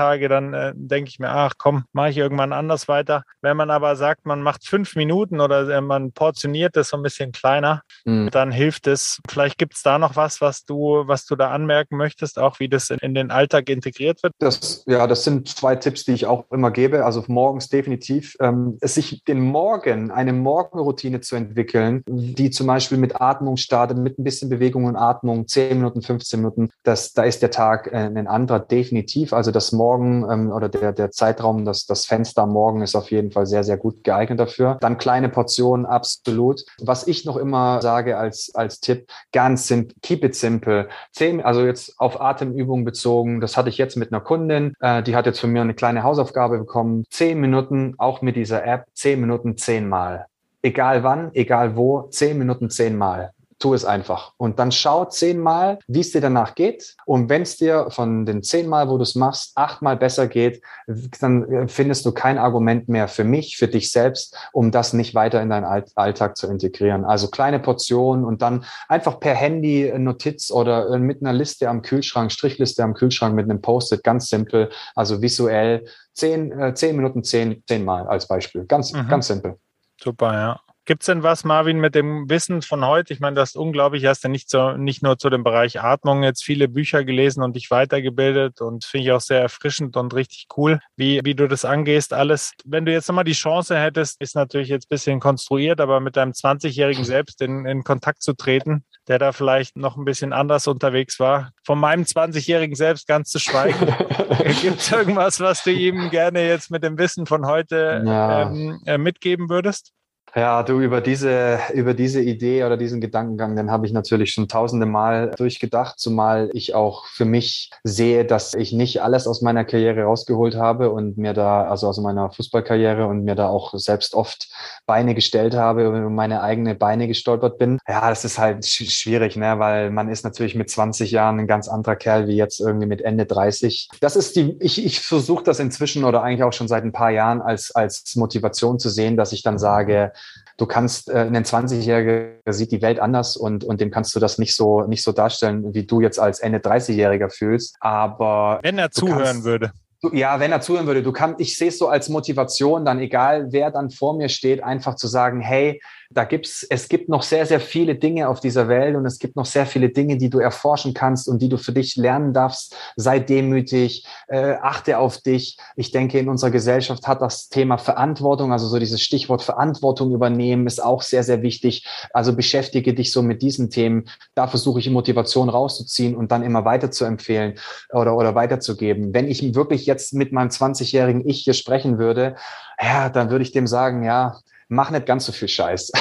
sage, dann äh, denke ich mir, ach komm, mache ich irgendwann anders weiter. Wenn man aber sagt, man macht fünf Minuten oder äh, man portioniert das so ein bisschen kleiner, mhm. dann hilft es. Vielleicht gibt es da noch was, was du, was du da anmerken möchtest, auch wie das in, in den Alltag integriert wird? Das, ja, das sind zwei Tipps, die ich auch immer gebe. Also morgens definitiv, ähm, es sich den Morgen, eine Morgenroutine zu entwickeln, die zum Beispiel mit Atmung startet, mit ein bisschen Bewegung und Atmung, zehn Minuten, fünfzehn Minuten, das, da ist der Tag äh, ein anderer definitiv. Also das Morgen ähm, oder der, der Zeitraum, das, das Fenster am Morgen ist auf jeden Fall sehr, sehr gut geeignet dafür. Dann kleine Portionen, absolut. Was ich noch immer sage als, als Tipp, ganz simpel, keep it simple. Zehn, also jetzt auf Atemübungen bezogen, das hatte ich jetzt mit einer Kundin, äh, die hat jetzt von mir eine kleine Hausaufgabe bekommen. Zehn Minuten, auch mit dieser App, zehn Minuten, zehnmal. Egal wann, egal wo, zehn Minuten, zehnmal. Tu es einfach. Und dann schau zehnmal, wie es dir danach geht. Und wenn es dir von den zehnmal, wo du es machst, achtmal besser geht, dann findest du kein Argument mehr für mich, für dich selbst, um das nicht weiter in deinen Alltag zu integrieren. Also kleine Portionen und dann einfach per Handy Notiz oder mit einer Liste am Kühlschrank, Strichliste am Kühlschrank mit einem Post-it, ganz simpel, also visuell. Zehn, äh, zehn Minuten, zehn, zehnmal als Beispiel. Ganz, mhm. ganz simpel. Super, ja. Gibt es denn was, Marvin, mit dem Wissen von heute? Ich meine, das ist unglaublich. Hast du nicht, so, nicht nur zu dem Bereich Atmung jetzt viele Bücher gelesen und dich weitergebildet und finde ich auch sehr erfrischend und richtig cool, wie, wie du das angehst. Alles, wenn du jetzt nochmal die Chance hättest, ist natürlich jetzt ein bisschen konstruiert, aber mit deinem zwanzigjährigen Selbst in, in Kontakt zu treten, der da vielleicht noch ein bisschen anders unterwegs war. Von meinem zwanzigjährigen Selbst ganz zu schweigen. Gibt es irgendwas, was du ihm gerne jetzt mit dem Wissen von heute ja. ähm, äh, mitgeben würdest? Ja, du, über diese, über diese Idee oder diesen Gedankengang, den habe ich natürlich schon tausende Mal durchgedacht, zumal ich auch für mich sehe, dass ich nicht alles aus meiner Karriere rausgeholt habe und mir da, also aus meiner Fußballkarriere und mir da auch selbst oft Beine gestellt habe und über meine eigene Beine gestolpert bin. Ja, das ist halt schwierig, ne, weil man ist natürlich mit zwanzig Jahren ein ganz anderer Kerl wie jetzt irgendwie mit Ende dreißig. Das ist die, ich, ich versuche das inzwischen oder eigentlich auch schon seit ein paar Jahren als, als Motivation zu sehen, dass ich dann sage, du kannst, äh, ein zwanzigjähriger sieht die Welt anders und, und dem kannst du das nicht so, nicht so darstellen, wie du jetzt als Ende dreißigjähriger fühlst. Aber wenn er zuhören kannst, würde. Du, ja, wenn er zuhören würde, du kannst, ich sehe es so als Motivation, dann egal, wer dann vor mir steht, einfach zu sagen, hey, da gibt's, es gibt noch sehr, sehr viele Dinge auf dieser Welt und es gibt noch sehr viele Dinge, die du erforschen kannst und die du für dich lernen darfst. Sei demütig, äh, achte auf dich. Ich denke, in unserer Gesellschaft hat das Thema Verantwortung, also so dieses Stichwort Verantwortung übernehmen, ist auch sehr, sehr wichtig. Also beschäftige dich so mit diesen Themen. Da versuche ich Motivation rauszuziehen und dann immer weiter zu empfehlen oder, oder weiterzugeben. Wenn ich wirklich jetzt mit meinem zwanzigjährigen Ich hier sprechen würde, ja, dann würde ich dem sagen, ja, mach nicht ganz so viel Scheiß.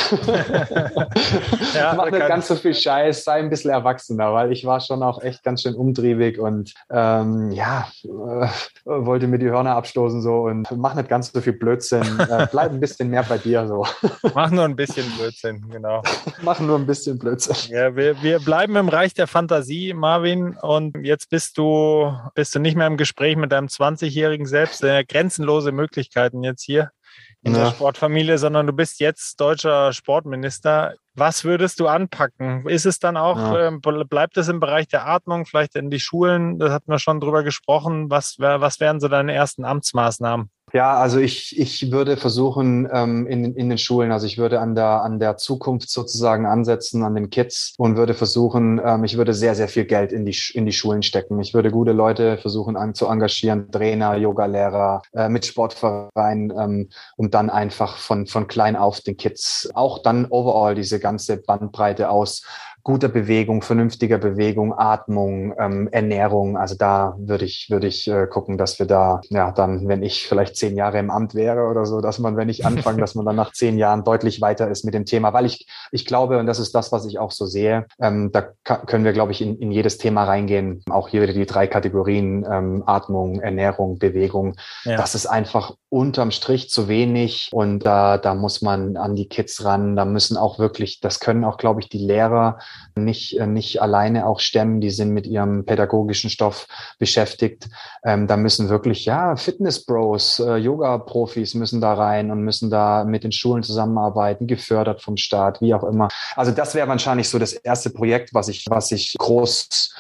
ja, mach nicht ganz so viel Scheiß, sei ein bisschen erwachsener, weil ich war schon auch echt ganz schön umtriebig und ähm, ja, äh, wollte mir die Hörner abstoßen so und mach nicht ganz so viel Blödsinn. Äh, bleib ein bisschen mehr bei dir so. Mach nur ein bisschen Blödsinn, genau. Mach nur ein bisschen Blödsinn. Ja, wir, wir bleiben im Reich der Fantasie, Marvin, und jetzt bist du, bist du nicht mehr im Gespräch mit deinem zwanzigjährigen Selbst, äh, grenzenlose Möglichkeiten jetzt hier in ja. der Sportfamilie, sondern du bist jetzt deutscher Sportminister. Was würdest du anpacken? Ist es dann auch, ja. ähm, bleibt es im Bereich der Atmung, vielleicht in die Schulen? Da hatten wir schon drüber gesprochen. Was, was wären so deine ersten Amtsmaßnahmen? Ja, also ich, ich würde versuchen, ähm, in, in den Schulen, also ich würde an der, an der Zukunft sozusagen ansetzen, an den Kids und würde versuchen, ähm, ich würde sehr, sehr viel Geld in die, in die Schulen stecken. Ich würde gute Leute versuchen an, zu engagieren, Trainer, Yogalehrer, äh, mit Sportvereinen, ähm, um dann einfach von, von klein auf den Kids auch dann overall diese ganze Bandbreite aus guter Bewegung, vernünftiger Bewegung, Atmung, ähm, Ernährung. Also da würde ich, würde ich äh, gucken, dass wir da, ja, dann, wenn ich vielleicht zehn Jahre im Amt wäre oder so, dass man, wenn ich anfange, dass man dann nach zehn Jahren deutlich weiter ist mit dem Thema. Weil ich, ich glaube, und das ist das, was ich auch so sehe, ähm, da ka- können wir, glaube ich, in, in jedes Thema reingehen. Auch hier wieder die drei Kategorien, ähm, Atmung, Ernährung, Bewegung. Ja. Das ist einfach unterm Strich zu wenig und da, da muss man an die Kids ran. Da müssen auch wirklich, das können auch, glaube ich, die Lehrer nicht, nicht alleine auch stemmen. Die sind mit ihrem pädagogischen Stoff beschäftigt. Ähm, da müssen wirklich, ja, Fitness-Bros, äh, Yoga-Profis müssen da rein und müssen da mit den Schulen zusammenarbeiten, gefördert vom Staat, wie auch immer. Also das wäre wahrscheinlich so das erste Projekt, was ich, was ich groß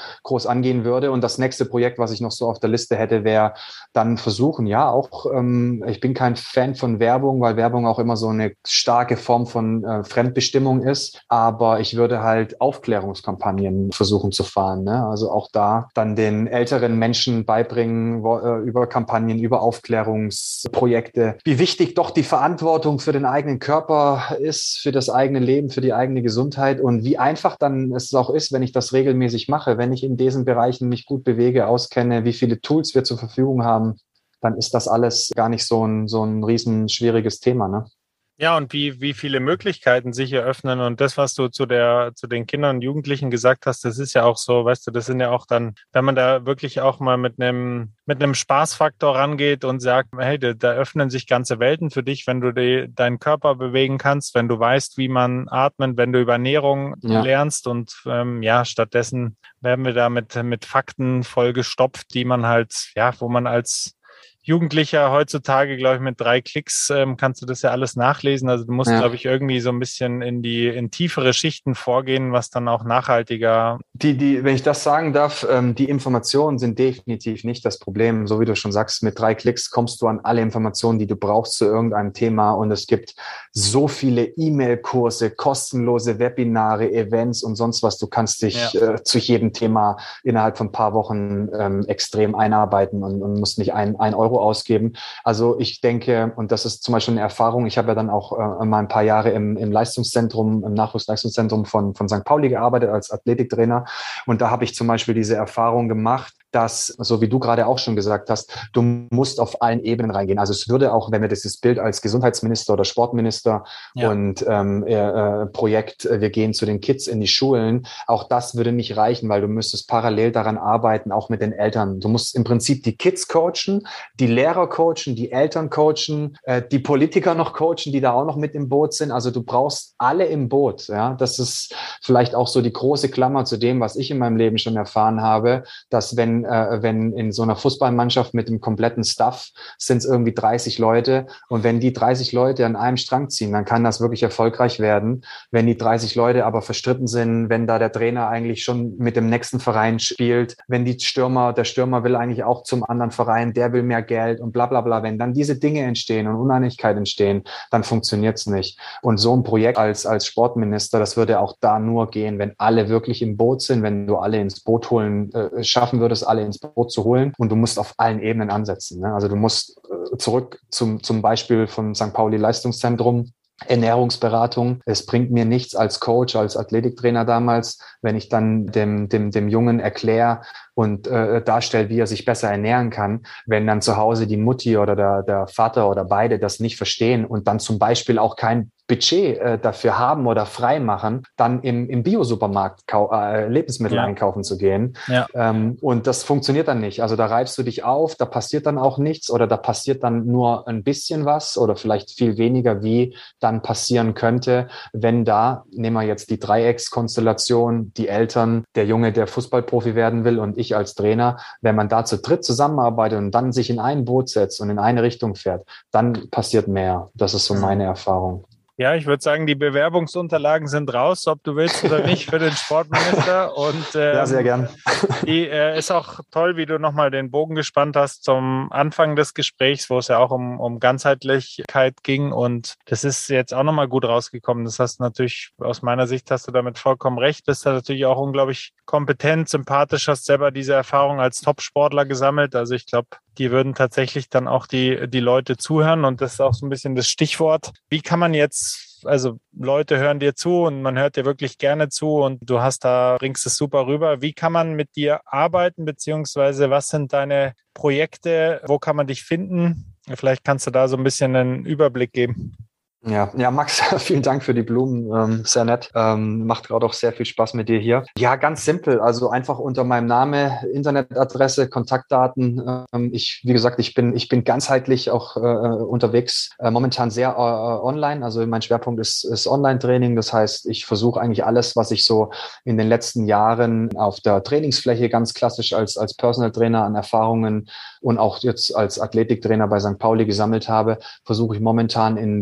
groß angehen würde. Und das nächste Projekt, was ich noch so auf der Liste hätte, wäre dann versuchen, ja, auch, ähm, ich bin kein Fan von Werbung, weil Werbung auch immer so eine starke Form von äh, Fremdbestimmung ist. Aber ich würde halt Aufklärungskampagnen versuchen zu fahren, ne? Also auch da dann den älteren Menschen beibringen, wo, äh, über Kampagnen, über Aufklärungsprojekte, wie wichtig doch die Verantwortung für den eigenen Körper ist, für das eigene Leben, für die eigene Gesundheit und wie einfach dann es auch ist, wenn ich das regelmäßig mache, wenn ich in diesen Bereichen mich gut bewege, auskenne, wie viele Tools wir zur Verfügung haben, dann ist das alles gar nicht so ein, so ein riesen schwieriges Thema, ne? Ja, und wie, wie viele Möglichkeiten sich eröffnen. Und das, was du zu der, zu den Kindern und Jugendlichen gesagt hast, das ist ja auch so, weißt du, das sind ja auch dann, wenn man da wirklich auch mal mit einem, mit einem Spaßfaktor rangeht und sagt, hey, da, da öffnen sich ganze Welten für dich, wenn du die, deinen Körper bewegen kannst, wenn du weißt, wie man atmet, wenn du über Ernährung ja. lernst. Und ähm, ja, stattdessen werden wir da mit, mit Fakten vollgestopft, die man halt, ja, wo man als Jugendlicher heutzutage, glaube ich, mit drei Klicks ähm, kannst du das ja alles nachlesen. Also du musst, ja. glaube ich, irgendwie so ein bisschen in die in tiefere Schichten vorgehen, was dann auch nachhaltiger. Die, die, wenn ich das sagen darf, ähm, die Informationen sind definitiv nicht das Problem. So wie du schon sagst, mit drei Klicks kommst du an alle Informationen, die du brauchst zu irgendeinem Thema. Und es gibt so viele E-Mail-Kurse, kostenlose Webinare, Events und sonst was. Du kannst dich ja. äh, zu jedem Thema innerhalb von ein paar Wochen ähm, extrem einarbeiten und, und musst nicht ein, ein Euro ausgeben. Also ich denke, und das ist zum Beispiel eine Erfahrung, ich habe ja dann auch äh, mal ein paar Jahre im, im Leistungszentrum, im Nachwuchsleistungszentrum von, von Sankt Pauli gearbeitet als Athletiktrainer. Und da habe ich zum Beispiel diese Erfahrung gemacht, dass, so wie du gerade auch schon gesagt hast, du musst auf allen Ebenen reingehen. Also es würde auch, wenn wir dieses Bild als Gesundheitsminister oder Sportminister ja. und ähm, äh, Projekt, wir gehen zu den Kids in die Schulen, auch das würde nicht reichen, weil du müsstest parallel daran arbeiten, auch mit den Eltern. Du musst im Prinzip die Kids coachen, die Lehrer coachen, die Eltern coachen, äh, die Politiker noch coachen, die da auch noch mit im Boot sind. Also du brauchst alle im Boot. Ja, das ist vielleicht auch so die große Klammer zu dem, was ich in meinem Leben schon erfahren habe, dass wenn äh, wenn in so einer Fußballmannschaft mit dem kompletten Staff sind es irgendwie dreißig Leute und wenn die dreißig Leute an einem Strang ziehen, dann kann das wirklich erfolgreich werden. Wenn die dreißig Leute aber verstritten sind, wenn da der Trainer eigentlich schon mit dem nächsten Verein spielt, wenn die Stürmer, der Stürmer will eigentlich auch zum anderen Verein, der will mehr Geld und bla bla bla. Wenn dann diese Dinge entstehen und Uneinigkeit entstehen, dann funktioniert es nicht. Und so ein Projekt als als Sportminister, das würde auch da nur gehen, wenn alle wirklich im Boot sind, wenn du alle ins Boot holen, äh, schaffen würdest, alle ins Boot zu holen. Und du musst auf allen Ebenen ansetzen. Ne? Also du musst äh, zurück zum zum Beispiel vom Sankt Pauli Leistungszentrum. Ernährungsberatung. Es bringt mir nichts als Coach, als Athletiktrainer damals, wenn ich dann dem dem dem Jungen erkläre und äh, darstelle, wie er sich besser ernähren kann, wenn dann zu Hause die Mutti oder der der Vater oder beide das nicht verstehen und dann zum Beispiel auch kein Budget äh, dafür haben oder frei machen, dann im, im Bio-Supermarkt kau- äh, Lebensmittel ja. einkaufen zu gehen. Ja. Ähm, und das funktioniert dann nicht. Also da reibst du dich auf, da passiert dann auch nichts oder da passiert dann nur ein bisschen was oder vielleicht viel weniger, wie dann passieren könnte, wenn da, nehmen wir jetzt die Dreieckskonstellation, die Eltern, der Junge, der Fußballprofi werden will und ich als Trainer, wenn man da zu dritt zusammenarbeitet und dann sich in ein Boot setzt und in eine Richtung fährt, dann passiert mehr. Das ist so meine Erfahrung. Ja, ich würde sagen, die Bewerbungsunterlagen sind raus, ob du willst oder nicht, für den Sportminister. Und ähm, ja, sehr gern. Die äh, ist auch toll, wie du nochmal den Bogen gespannt hast zum Anfang des Gesprächs, wo es ja auch um, um Ganzheitlichkeit ging. Und das ist jetzt auch nochmal gut rausgekommen. Das hast du natürlich, aus meiner Sicht hast du damit vollkommen recht. Bist da natürlich auch unglaublich kompetent, sympathisch, hast selber diese Erfahrung als Top-Sportler gesammelt. Also ich glaube, die würden tatsächlich dann auch die, die Leute zuhören. Und das ist auch so ein bisschen das Stichwort. Wie kann man jetzt, also Leute hören dir zu und man hört dir wirklich gerne zu und du hast da, bringst es super rüber. Wie kann man mit dir arbeiten, beziehungsweise was sind deine Projekte? Wo kann man dich finden? Vielleicht kannst du da so ein bisschen einen Überblick geben. Ja, ja, Max, vielen Dank für die Blumen, ähm, sehr nett. Ähm, macht gerade auch sehr viel Spaß mit dir hier. Ja, ganz simpel, also einfach unter meinem Namen, Internetadresse, Kontaktdaten. Ähm, ich, wie gesagt, ich bin ich bin ganzheitlich auch äh, unterwegs, äh, momentan sehr äh, online. Also mein Schwerpunkt ist, ist Online-Training. Das heißt, ich versuche eigentlich alles, was ich so in den letzten Jahren auf der Trainingsfläche ganz klassisch als als Personal Trainer an Erfahrungen und auch jetzt als Athletiktrainer bei Sankt Pauli gesammelt habe, versuche ich momentan in wirklichen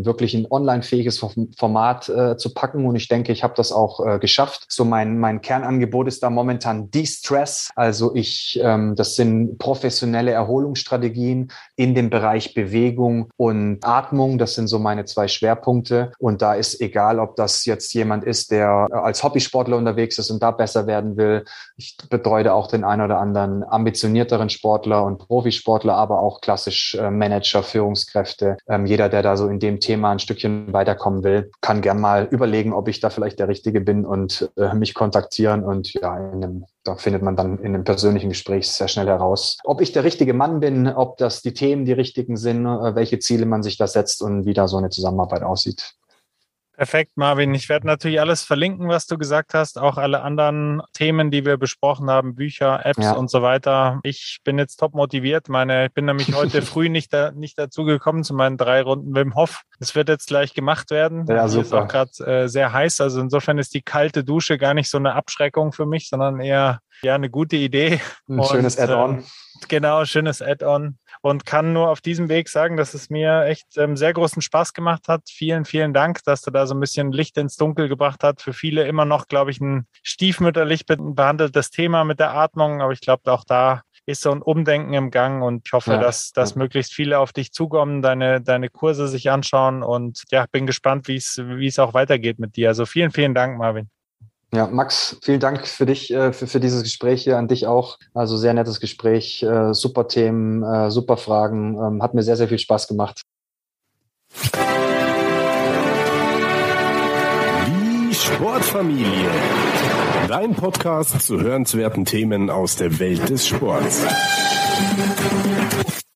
online-fähiges Format äh, zu packen. Und ich denke, ich habe das auch äh, geschafft. So mein, mein Kernangebot ist da momentan De-Stress. Also ich, ähm, das sind professionelle Erholungsstrategien in dem Bereich Bewegung und Atmung. Das sind so meine zwei Schwerpunkte. Und da ist egal, ob das jetzt jemand ist, der als Hobbysportler unterwegs ist und da besser werden will. Ich betreue da auch den einen oder anderen ambitionierteren Sportler und Profisportler, aber auch klassisch äh, Manager, Führungskräfte. Ähm, jeder, der da so in dem Thema ein Stückchen weiterkommen will, kann gern mal überlegen, ob ich da vielleicht der Richtige bin und äh, mich kontaktieren. Und ja, in einem, da findet man dann in einem persönlichen Gespräch sehr schnell heraus, ob ich der richtige Mann bin, ob das die Themen die richtigen sind, äh, welche Ziele man sich da setzt und wie da so eine Zusammenarbeit aussieht. Perfekt, Marvin. Ich werde natürlich alles verlinken, was du gesagt hast, auch alle anderen Themen, die wir besprochen haben, Bücher, Apps ja. und so weiter. Ich bin jetzt top motiviert. Meine, ich bin nämlich heute früh nicht, da, nicht dazu gekommen zu meinen drei Runden Wim Hof. Das wird jetzt gleich gemacht werden. Ja, super. Ist auch gerade äh, sehr heiß. Also insofern ist die kalte Dusche gar nicht so eine Abschreckung für mich, sondern eher ja eine gute Idee. Ein und, schönes Add-on. Äh, genau, schönes Add-on. Und kann nur auf diesem Weg sagen, dass es mir echt ähm, sehr großen Spaß gemacht hat. Vielen, vielen Dank, dass du da so ein bisschen Licht ins Dunkel gebracht hast. Für viele immer noch, glaube ich, ein stiefmütterlich behandeltes Thema mit der Atmung. Aber ich glaube, auch da ist so ein Umdenken im Gang. Und ich hoffe, ja. dass, dass ja. möglichst viele auf dich zukommen, deine, deine Kurse sich anschauen. Und ja, bin gespannt, wie es, wie es auch weitergeht mit dir. Also vielen, vielen Dank, Marvin. Ja, Max, vielen Dank für dich, äh, für, für dieses Gespräch hier, an dich auch. Also sehr nettes Gespräch, äh, super Themen, äh, super Fragen, ähm, hat mir sehr, sehr viel Spaß gemacht. Die Sportfamilie. Dein Podcast zu hörenswerten Themen aus der Welt des Sports.